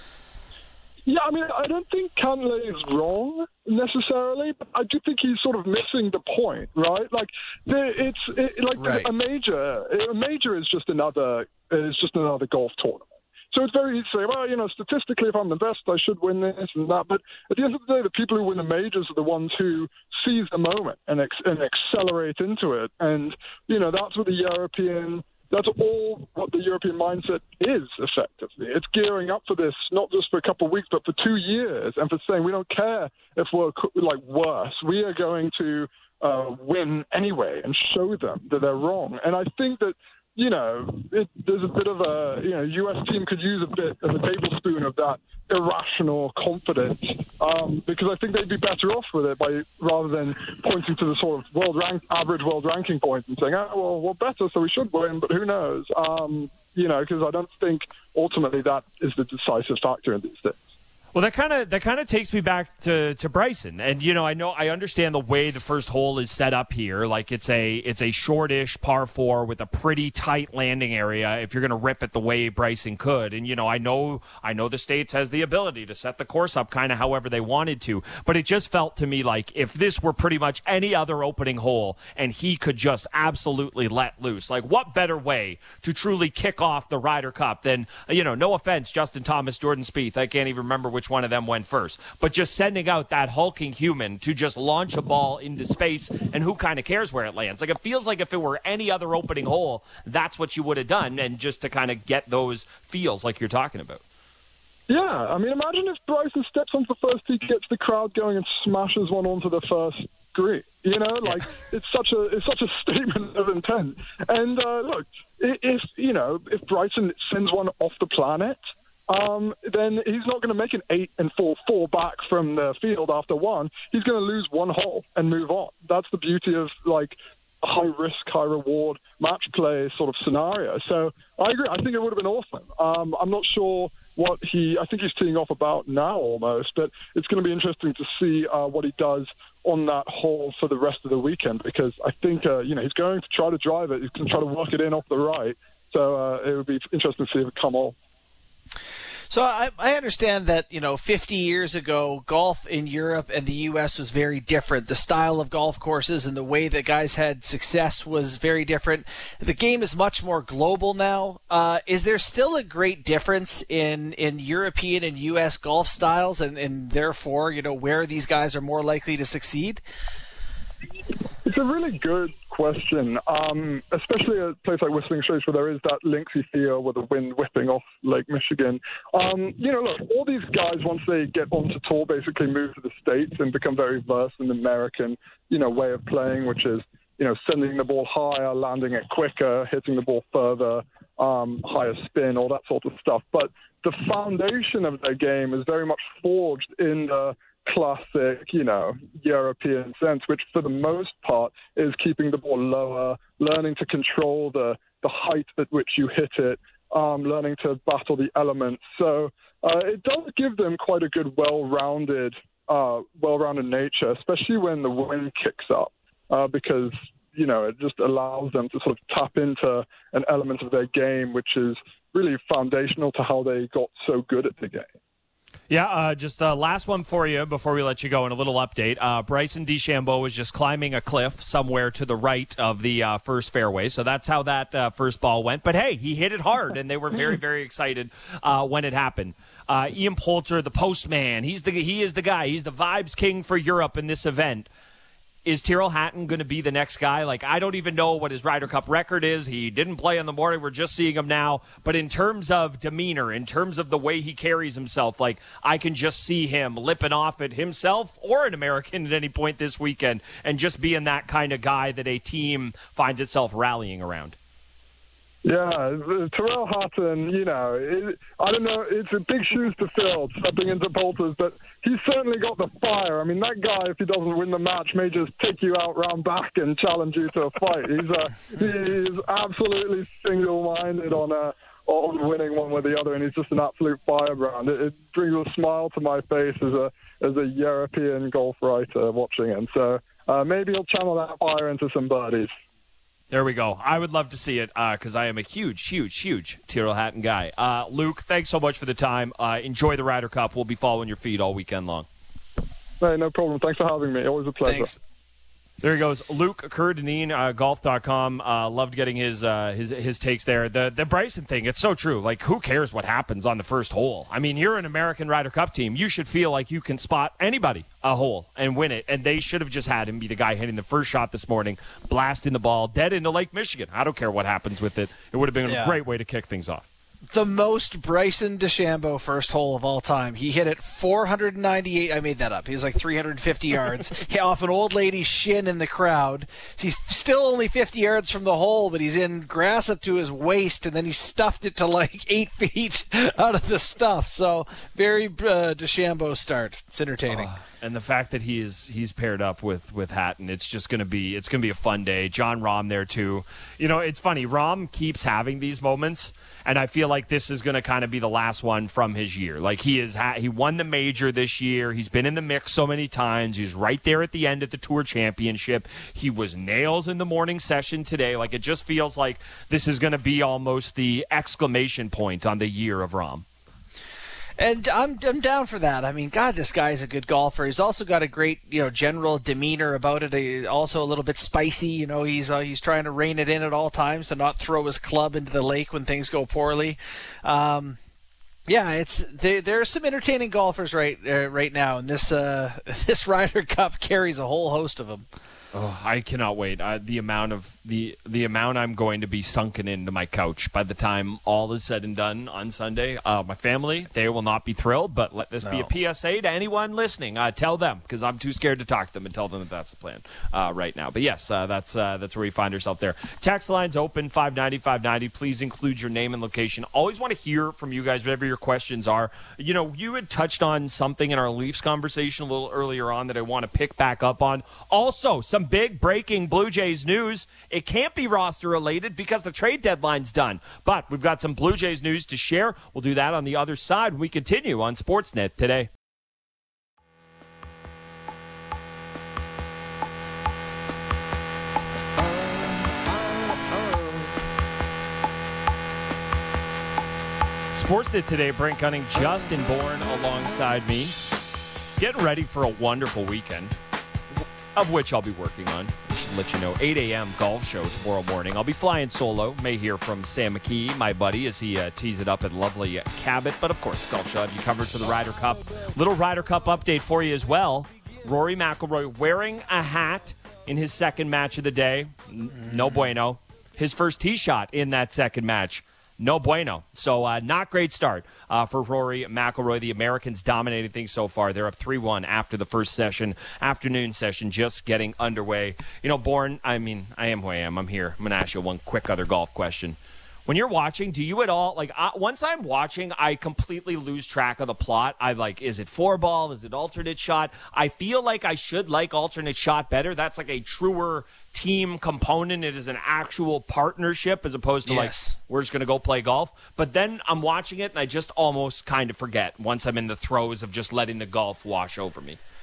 Yeah, I mean, I don't think Cantlay is wrong necessarily, but I do think he's sort of missing the point, right? Like, it's it, like right. a major. A major is just another is just another golf tournament. So it's very easy to say, well, you know, statistically, if I'm the best, I should win this and that. But at the end of the day, the people who win the majors are the ones who seize the moment and ex- and accelerate into it. And you know, that's what the European. That's all what the European mindset is, effectively. It's gearing up for this, not just for a couple of weeks, but for two years, and for saying we don't care if we're like worse. We are going to uh, win anyway and show them that they're wrong. And I think that, you know, it, there's a bit of a, you know, U S team could use a bit of a tablespoon of that irrational confidence, um, because I think they'd be better off with it by rather than pointing to the sort of world rank, average world ranking points and saying, oh, well, we're better, so we should win, but who knows? Um, you know, because I don't think ultimately that is the decisive factor in these things. Well, that kind of that kind of takes me back to, to Bryson, and you know, I know I understand the way the first hole is set up here. Like it's a it's a shortish par four with a pretty tight landing area. If you're going to rip it the way Bryson could, and you know, I know I know the States has the ability to set the course up kind of however they wanted to, but it just felt to me like if this were pretty much any other opening hole, and he could just absolutely let loose, like what better way to truly kick off the Ryder Cup than, you know, no offense, Justin Thomas, Jordan Spieth, I can't even remember which one of them went first, but just sending out that hulking human to just launch a ball into space, and who kind of cares where it lands? Like it feels like if it were any other opening hole, that's what you would have done, and just to kind of get those feels like you're talking about. Yeah, I mean, imagine if Bryson steps onto the first tee, gets the crowd going, and smashes one onto the first green. You know, like it's such a it's such a statement of intent. And uh, look, if you know if Bryson sends one off the planet, Um, then he's not going to make an eight and four, four back from the field after one. He's going to lose one hole and move on. That's the beauty of like a high risk, high reward match play sort of scenario. So I agree. I think it would have been awesome. Um, I'm not sure what he. I think he's teeing off about now almost, but it's going to be interesting to see uh, what he does on that hole for the rest of the weekend, because I think uh, you know he's going to try to drive it. He's going to try to work it in off the right. So uh, it would be interesting to see if it come off. So I, I understand that, you know, fifty years ago, golf in Europe and the U S was very different. The style of golf courses and the way that guys had success was very different. The game is much more global now. Uh, is there still a great difference in, in European and U S golf styles, and, and therefore, you know, where these guys are more likely to succeed? It's a really good question, um, especially a place like Whistling Straits where there is that linksy feel with the wind whipping off Lake Michigan. Um, you know, look, all these guys, once they get onto tour, basically move to the States and become very versed in the American, you know, way of playing, which is, you know, sending the ball higher, landing it quicker, hitting the ball further, um, higher spin, all that sort of stuff. But the foundation of their game is very much forged in the classic, you know, European sense, which for the most part is keeping the ball lower, learning to control the, the height at which you hit it, um, learning to battle the elements. So uh, it does give them quite a good, well-rounded, uh, well-rounded nature, especially when the wind kicks up, uh, because, you know, it just allows them to sort of tap into an element of their game, which is really foundational to how they got so good at the game. Yeah, uh, just uh, last one for you before we let you go, and a little update. Uh, Bryson DeChambeau was just climbing a cliff somewhere to the right of the uh, first fairway, so that's how that uh, first ball went. But, hey, he hit it hard, and they were very, very excited uh, when it happened. Uh, Ian Poulter, the postman, he's the he is the guy. He's the vibes king for Europe in this event. Is Tyrrell Hatton going to be the next guy? Like, I don't even know what his Ryder Cup record is. He didn't play in the morning. We're just seeing him now. But in terms of demeanor, in terms of the way he carries himself, like, I can just see him lipping off at himself or an American at any point this weekend and just being that kind of guy that a team finds itself rallying around. Yeah, Tyrrell Hatton, you know, it, I don't know, it's a big shoes to fill stepping into Poulter's, but he's certainly got the fire. I mean, that guy, if he doesn't win the match, may just take you out round back and challenge you to a fight. He's uh, he's absolutely single-minded on uh, on winning one with the other, and he's just an absolute firebrand. It, it brings a smile to my face as a as a European golf writer watching him. So uh, maybe he'll channel that fire into some birdies. There we go. I would love to see it because uh, I am a huge, huge, huge Tyrrell Hatton guy. Uh, Luke, thanks so much for the time. Uh, enjoy the Ryder Cup. We'll be following your feed all weekend long. Hey, no problem. Thanks for having me. Always a pleasure. Thanks. There he goes, Luke Curdenine, uh, golf dot com. Uh, loved getting his uh, his his takes there. The the Bryson thing, it's so true. Like, who cares what happens on the first hole? I mean, you're an American Ryder Cup team. You should feel like you can spot anybody a hole and win it. And they should have just had him be the guy hitting the first shot this morning, blasting the ball dead into Lake Michigan. I don't care what happens with it. It would have been yeah. a great way to kick things off. The most Bryson DeChambeau first hole of all time. He hit it four hundred ninety-eight. I made that up. He was like three hundred fifty yards off an old lady's shin in the crowd. He's still only fifty yards from the hole, but he's in grass up to his waist, and then he stuffed it to like eight feet out of the stuff. So very uh, DeChambeau start. It's entertaining. Uh, and the fact that he is he's paired up with with Hatton, it's just gonna be it's gonna be a fun day. John Rahm there too. You know, it's funny. Rahm keeps having these moments, and I feel like this is going to kind of be the last one from his year. Like, he is ha- he won the major this year. He's been in the mix so many times. He's right there at the end at the Tour Championship. He was nails in the morning session today. Like, it just feels like this is going to be almost the exclamation point on the year of Rahm. And I'm I'm down for that. I mean, God, this guy's a good golfer. He's also got a great, you know, general demeanor about it. He, also a little bit spicy. You know, he's uh, he's trying to rein it in at all times to not throw his club into the lake when things go poorly. Um, yeah, it's there. There are some entertaining golfers right uh, right now, and this uh, this Ryder Cup carries a whole host of them. Oh, I cannot wait. Uh, the amount of the the amount I'm going to be sunken into my couch by the time all is said and done on Sunday. Uh, my family, they will not be thrilled, but let this no. be a P S A to anyone listening. Uh, tell them, because I'm too scared to talk to them and tell them that that's the plan uh, right now. But yes, uh, that's uh, that's where you find yourself there. Text line's open, five ninety, five ninety. Please include your name and location. Always want to hear from you guys, whatever your questions are. You know, you had touched on something in our Leafs conversation a little earlier on that I want to pick back up on. Also, some big breaking Blue Jays news. It can't be roster related because the trade deadline's done. But we've got some Blue Jays news to share. We'll do that on the other side when we continue on Sportsnet today. Sportsnet today, Brent Gunning, Justin Bourne alongside me. Getting ready for a wonderful weekend, of which I'll be working on. I should let you know, eight a.m. golf show tomorrow morning. I'll be flying solo. May hear from Sam McKee, my buddy, as he uh, tees it up at lovely Cabot. But, of course, Golf Show, you covered for the Ryder Cup. Little Ryder Cup update for you as well. Rory McIlroy wearing a hat in his second match of the day. No bueno. His first tee shot in that second match. No bueno. So uh, not great start uh, for Rory McIlroy. The Americans dominating things so far. They're up three one after the first session, afternoon session, just getting underway. You know, Bourne, I mean, I am who I am. I'm here. I'm going to ask you one quick other golf question. When you're watching, do you at all, like, uh, once I'm watching, I completely lose track of the plot. I like, is it four ball? Is it alternate shot? I feel like I should like alternate shot better. That's like a truer team component. It is an actual partnership as opposed to yes. like, we're just going to go play golf. But then I'm watching it and I just almost kind of forget once I'm in the throes of just letting the golf wash over me.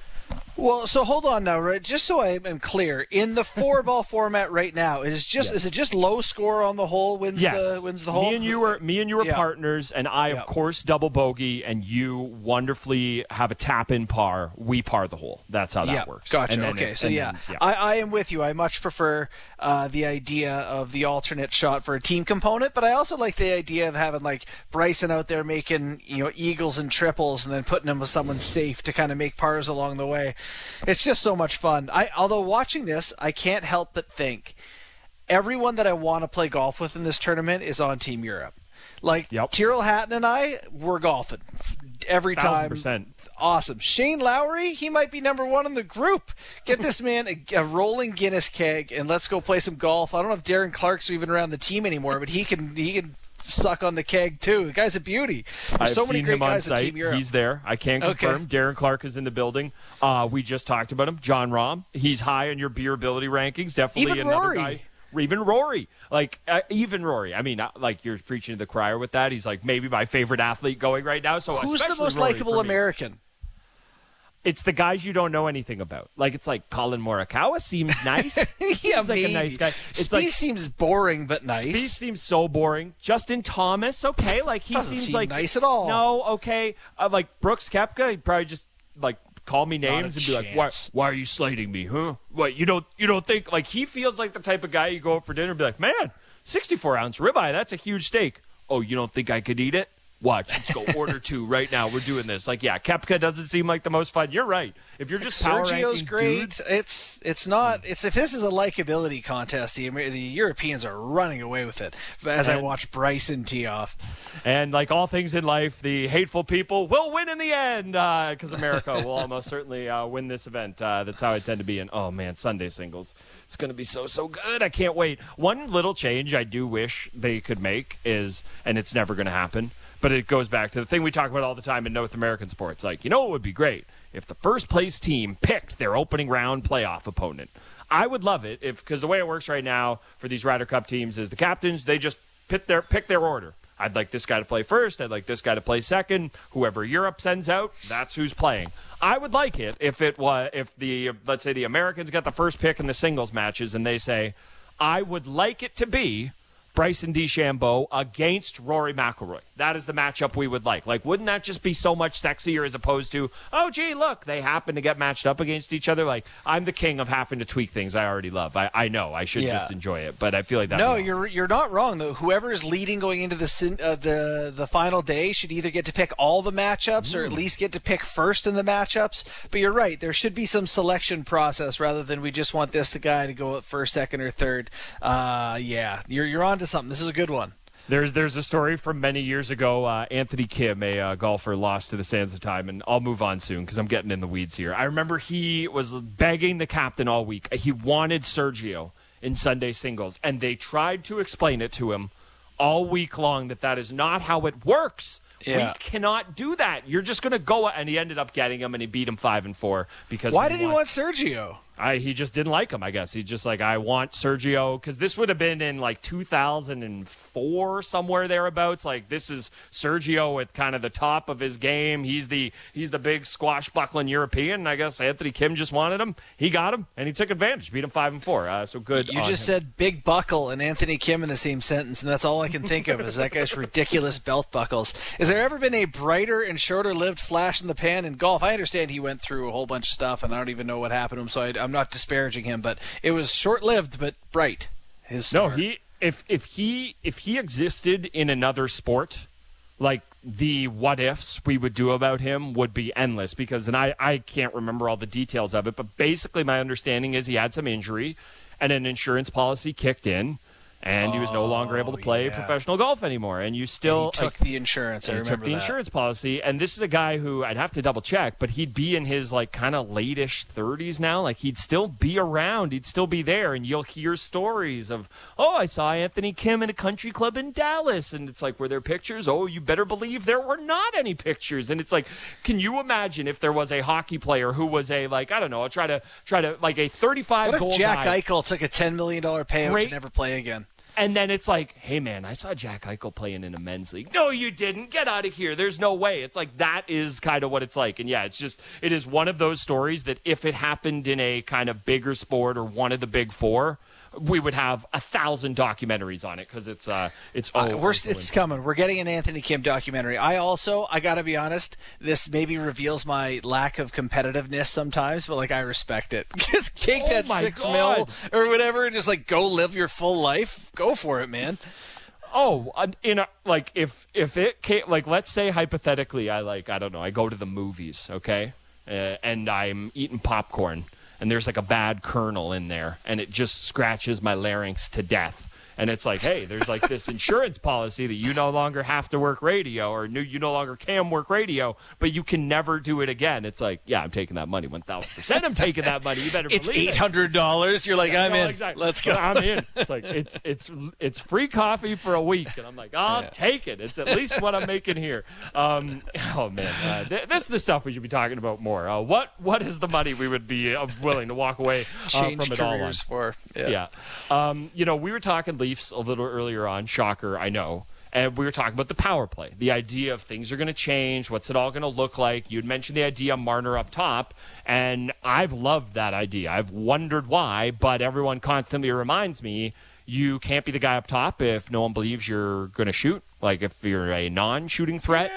Well, so hold on now, right? Just so I am clear, in the four ball format right now, it is just Yes. is it just low score on the hole wins Yes. the wins the hole? Me and you were me and you were Yeah. partners, and I Yeah. of course double bogey, and you wonderfully have a tap in par. We par the hole. That's how that yeah, works. Gotcha. And then Okay, it- so and yeah, then- yeah. I, I am with you. I much prefer uh, the idea of the alternate shot for a team component, but I also like the idea of having like Bryson out there making you know eagles and triples, and then putting him with someone safe to kind of make pars along the way. It's just so much fun. I although watching this, I can't help but think everyone that I want to play golf with in this tournament is on Team Europe. Like Yep. Tyrrell Hatton and I, we're golfing every Thousand time. percent. Awesome. Shane Lowry, he might be number one in the group. Get this man a, a rolling Guinness keg and let's go play some golf. I don't know if Darren Clark's even around the team anymore, but he can he can suck on the keg too. The guy's a beauty. There's I've so many seen great him on guys at site. Team Europe. He's there. I can Okay. confirm. Darren Clark is in the building. Uh, we just talked about him. John Rahm. He's high on your beer ability rankings. Definitely Even another Rory. guy. Even Rory. Like, uh, even Rory. I mean, uh, like, you're preaching to the crier with that. He's like maybe my favorite athlete going right now. So Who's the especially most Rory likable for me. American? It's the guys you don't know anything about. Like, it's like Colin Morikawa seems nice. He yeah, seems like maybe. a nice guy. It's Speed like seems boring but nice. Speed seems so boring. Justin Thomas, okay, like he Doesn't seems seem like nice at all. No, okay, uh, like Brooks Koepka, he'd probably just like call me Not a names and be like, "Why? chance. Why are you slating me? Huh? What? You don't? You don't think like he feels like the type of guy you go out for dinner and be like, man, sixty-four ounce ribeye, that's a huge steak. Oh, you don't think I could eat it? Watch, let's go order two right now. We're doing this. Like, yeah, Koepka doesn't seem like the most fun. You're right. If you're just power Sergio's ranking great. dudes- It's it's not. It's if this is a likability contest, the Amer- the Europeans are running away with it. As I And- watch Bryson tee off. And like all things in life, the hateful people will win in the end because America will almost certainly uh, win this event. Uh, that's how I tend to be. And oh man, Sunday singles, it's going to be so so good. I can't wait. One little change I do wish they could make is, and it's never going to happen, but it goes back to the thing we talk about all the time in North American sports. Like, you know, it would be great if the first place team picked their opening round playoff opponent. I would love it if, because the way it works right now for these Ryder Cup teams is the captains, they just pick their pick their order. I'd like this guy to play first. I'd like this guy to play second. Whoever Europe sends out, that's who's playing. I would like it if it was if the let's say the Americans got the first pick in the singles matches, and they say, I would like it to be Bryson DeChambeau against Rory McIlroy. That is the matchup we would like. Like, wouldn't that just be so much sexier as opposed to, oh, gee, look, they happen to get matched up against each other? Like, I'm the king of having to tweak things I already love. I, I know I should Yeah. just enjoy it, but I feel like that. No, you're you're not wrong though. Whoever is leading going into the sin, uh, the the final day should either get to pick all the matchups or at least get to pick first in the matchups. But you're right. There should be some selection process rather than we just want this guy to go at first, second, or third. Uh, yeah, you're you're onto something. This is a good one. There's there's a story from many years ago. Uh, Anthony Kim, a uh, golfer, lost to the sands of time, and I'll move on soon because I'm getting in the weeds here. I remember he was begging the captain all week. He wanted Sergio in Sunday singles, and they tried to explain it to him all week long that that is not how it works. Yeah. We cannot do that. You're just going to go, and he ended up getting him, and he beat him five and four because Why he did he won. want Sergio? I, he just didn't like him, I guess. He's just like, I want Sergio, because this would have been in like two thousand four, somewhere thereabouts. Like, this is Sergio at kind of the top of his game. He's the he's the big squashbuckling European. And I guess Anthony Kim just wanted him. He got him, and he took advantage. Beat him five and four. Uh, so good. You on just him. said big buckle and Anthony Kim in the same sentence, and that's all I can think of is that guy's ridiculous belt buckles. Has there ever been a brighter and shorter-lived flash in the pan in golf? I understand he went through a whole bunch of stuff, and I don't even know what happened to him, so I, I'm not disparaging him, but it was short-lived but bright. His No, star. he if if he if he existed in another sport, like the what ifs we would do about him would be endless because and I, I can't remember all the details of it, but basically my understanding is he had some injury and an insurance policy kicked in and he was no longer able to play yeah. professional golf anymore. And you And still he took like, the insurance. I he remember took the that. insurance policy, and this is a guy who I'd have to double check, but he'd be in his like kind of late-ish thirties now. Like he'd still be around, he'd still be there, and you'll hear stories of, oh, I saw Anthony Kim in a country club in Dallas, and it's like, were there pictures? Oh, you better believe there were not any pictures. And it's like, can you imagine if there was a hockey player who was a like I don't know, try to try to like a thirty-five What goal if Jack guy. Eichel took a ten million dollars payout Great- to never play again? And then it's like, hey, man, I saw Jack Eichel playing in a men's league. No, you didn't. Get out of here. There's no way. It's like that is kind of what it's like. And, yeah, it's just it is one of those stories that if it happened in a kind of bigger sport or one of the big four, we would have a thousand documentaries on it because it's uh it's uh, we're it's coming. We're getting an Anthony Kim documentary. I also I gotta be honest, this maybe reveals my lack of competitiveness sometimes, but like I respect it. Just take oh that six God. mil or whatever, and just like go live your full life. Go for it, man. Oh, in a, like if if it came, like let's say hypothetically, I like I don't know, I go to the movies, okay, uh, and I'm eating popcorn. And there's like a bad kernel in there, and it just scratches my larynx to death. And it's like, hey, there's like this insurance policy that you no longer have to work radio or you no longer can work radio, but you can never do it again. It's like, yeah, I'm taking that money. one thousand percent I'm taking that money. You better it's believe it. It's eight hundred dollars. You're like, I'm no, in. Exactly. Let's go. I'm in. It's like, it's it's it's free coffee for a week. And I'm like, I'll yeah. take it. It's at least what I'm making here. Um, oh, man. Uh, th- this is the stuff we should be talking about more. Uh, what What is the money we would be uh, willing to walk away uh, Change from it all on? careers for. Yeah. yeah. Um, you know, we were talking Leafs a little earlier on, shocker, I know, and we were talking about the power play, the idea of things are going to change, what's it all going to look like. You'd mentioned the idea of Marner up top, and I've loved that idea. I've wondered why, but everyone constantly reminds me you can't be the guy up top if no one believes you're going to shoot, like if you're a non-shooting threat.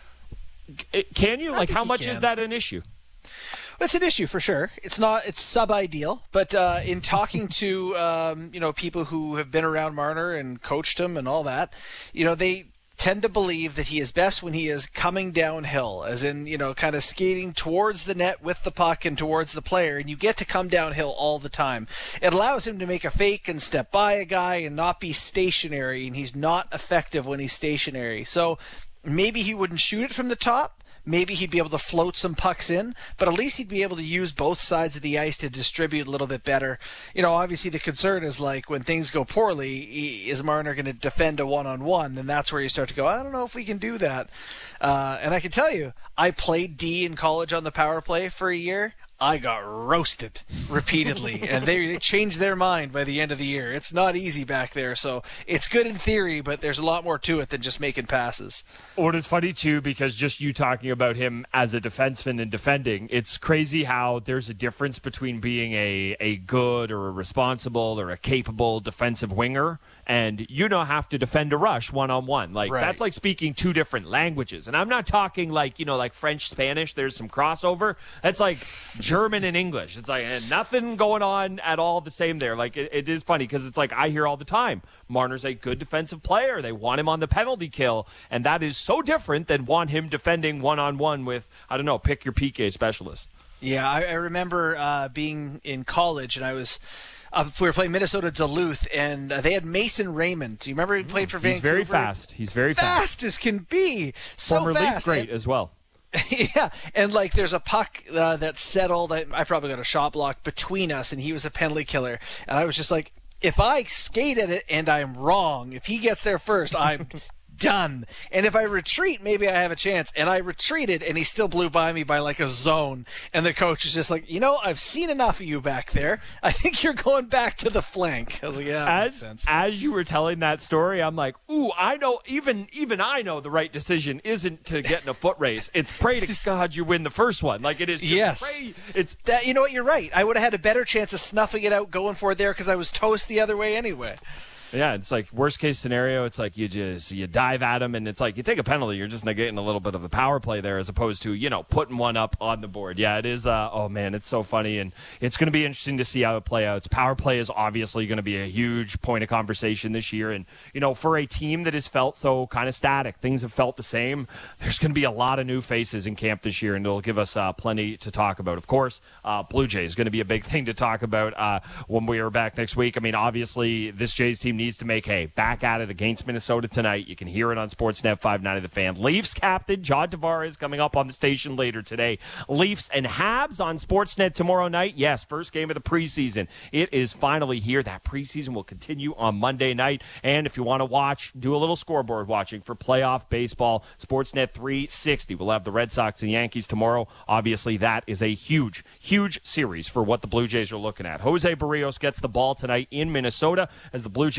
Yeah. Can you? I like, how you much can. is that an issue? It's an issue for sure. It's not. It's sub-ideal, but uh, in talking to um, you know people who have been around Marner and coached him and all that, you know they tend to believe that he is best when he is coming downhill, as in you know kind of skating towards the net with the puck and towards the player, and you get to come downhill all the time. It allows him to make a fake and step by a guy and not be stationary, and he's not effective when he's stationary. So maybe he wouldn't shoot it from the top. Maybe he'd be able to float some pucks in, but at least he'd be able to use both sides of the ice to distribute a little bit better. You know, obviously the concern is like when things go poorly, is Marner going to defend a one-on-one? And that's where you start to go, I don't know if we can do that. Uh, and I can tell you, I played D in college on the power play for a year. I got roasted repeatedly, and they, they changed their mind by the end of the year. It's not easy back there, so it's good in theory, but there's a lot more to it than just making passes. Well, it's funny, too, because just you talking about him as a defenseman and defending, it's crazy how there's a difference between being a, a good or a responsible or a capable defensive winger and you don't have to defend a rush one-on-one. Like, right. That's like speaking two different languages. And I'm not talking like, you know, like French, Spanish, there's some crossover. That's like German and English. It's like and nothing going on at all the same there. Like, it, it is funny because it's like I hear all the time, Marner's a good defensive player. They want him on the penalty kill. And that is so different than want him defending one-on-one with, I don't know, pick your P K specialist. Yeah, I, I remember uh, being in college and I was... Uh, we were playing Minnesota Duluth, and uh, they had Mason Raymond. Do you remember he played for Vancouver? He's very fast. He's very fast. Fast as can be. So Former fast. Leaf great and, as well. Yeah, and like there's a puck uh, that settled. I, I probably got a shot block between us, and he was a penalty killer. And I was just like, if I skate at it and I'm wrong, if he gets there first, I'm done. And if I retreat, maybe I have a chance. And I retreated, and he still blew by me by like a zone. And the coach is just like, you know, I've seen enough of you back there. I think you're going back to the flank. I was like, yeah, that as, makes sense. As you were telling that story, I'm like, ooh, I know, even even I know the right decision isn't to get in a foot race. It's pray to God you win the first one. Like it is just yes. pray. It's that, you know what, you're right. I would have had a better chance of snuffing it out going for it there because I was toast the other way anyway. Yeah, it's like worst case scenario. It's like you just you dive at him, and it's like you take a penalty. You're just negating a little bit of the power play there, as opposed to you know putting one up on the board. Yeah, it is. Uh, oh man, it's so funny, and it's going to be interesting to see how it play out. Power play is obviously going to be a huge point of conversation this year, and you know for a team that has felt so kind of static, things have felt the same. There's going to be a lot of new faces in camp this year, and it'll give us uh, plenty to talk about. Of course, uh, Blue Jays is going to be a big thing to talk about uh, when we are back next week. I mean, obviously, this Jays team needs to make hay. Back at it against Minnesota tonight. You can hear it on Sportsnet five ninety The Fan. Leafs captain John Tavares coming up on the station later today. Leafs and Habs on Sportsnet tomorrow night. Yes, first game of the preseason. It is finally here. That preseason will continue on Monday night. And if you want to watch, do a little scoreboard watching for playoff baseball, Sportsnet three sixty. We'll have the Red Sox and Yankees tomorrow. Obviously, that is a huge, huge series for what the Blue Jays are looking at. Jose Barrios gets the ball tonight in Minnesota as the Blue Jays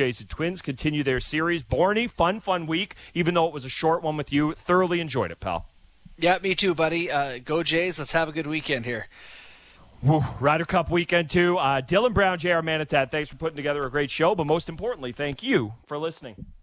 Jays and Twins continue their series. Borny, fun, fun week, even though it was a short one with you. Thoroughly enjoyed it, pal. Yeah, me too, buddy. Uh, go Jays. Let's have a good weekend here. Woo. Ryder Cup weekend, too. Uh, Dylan Brown, J R Manitat, thanks for putting together a great show. But most importantly, thank you for listening.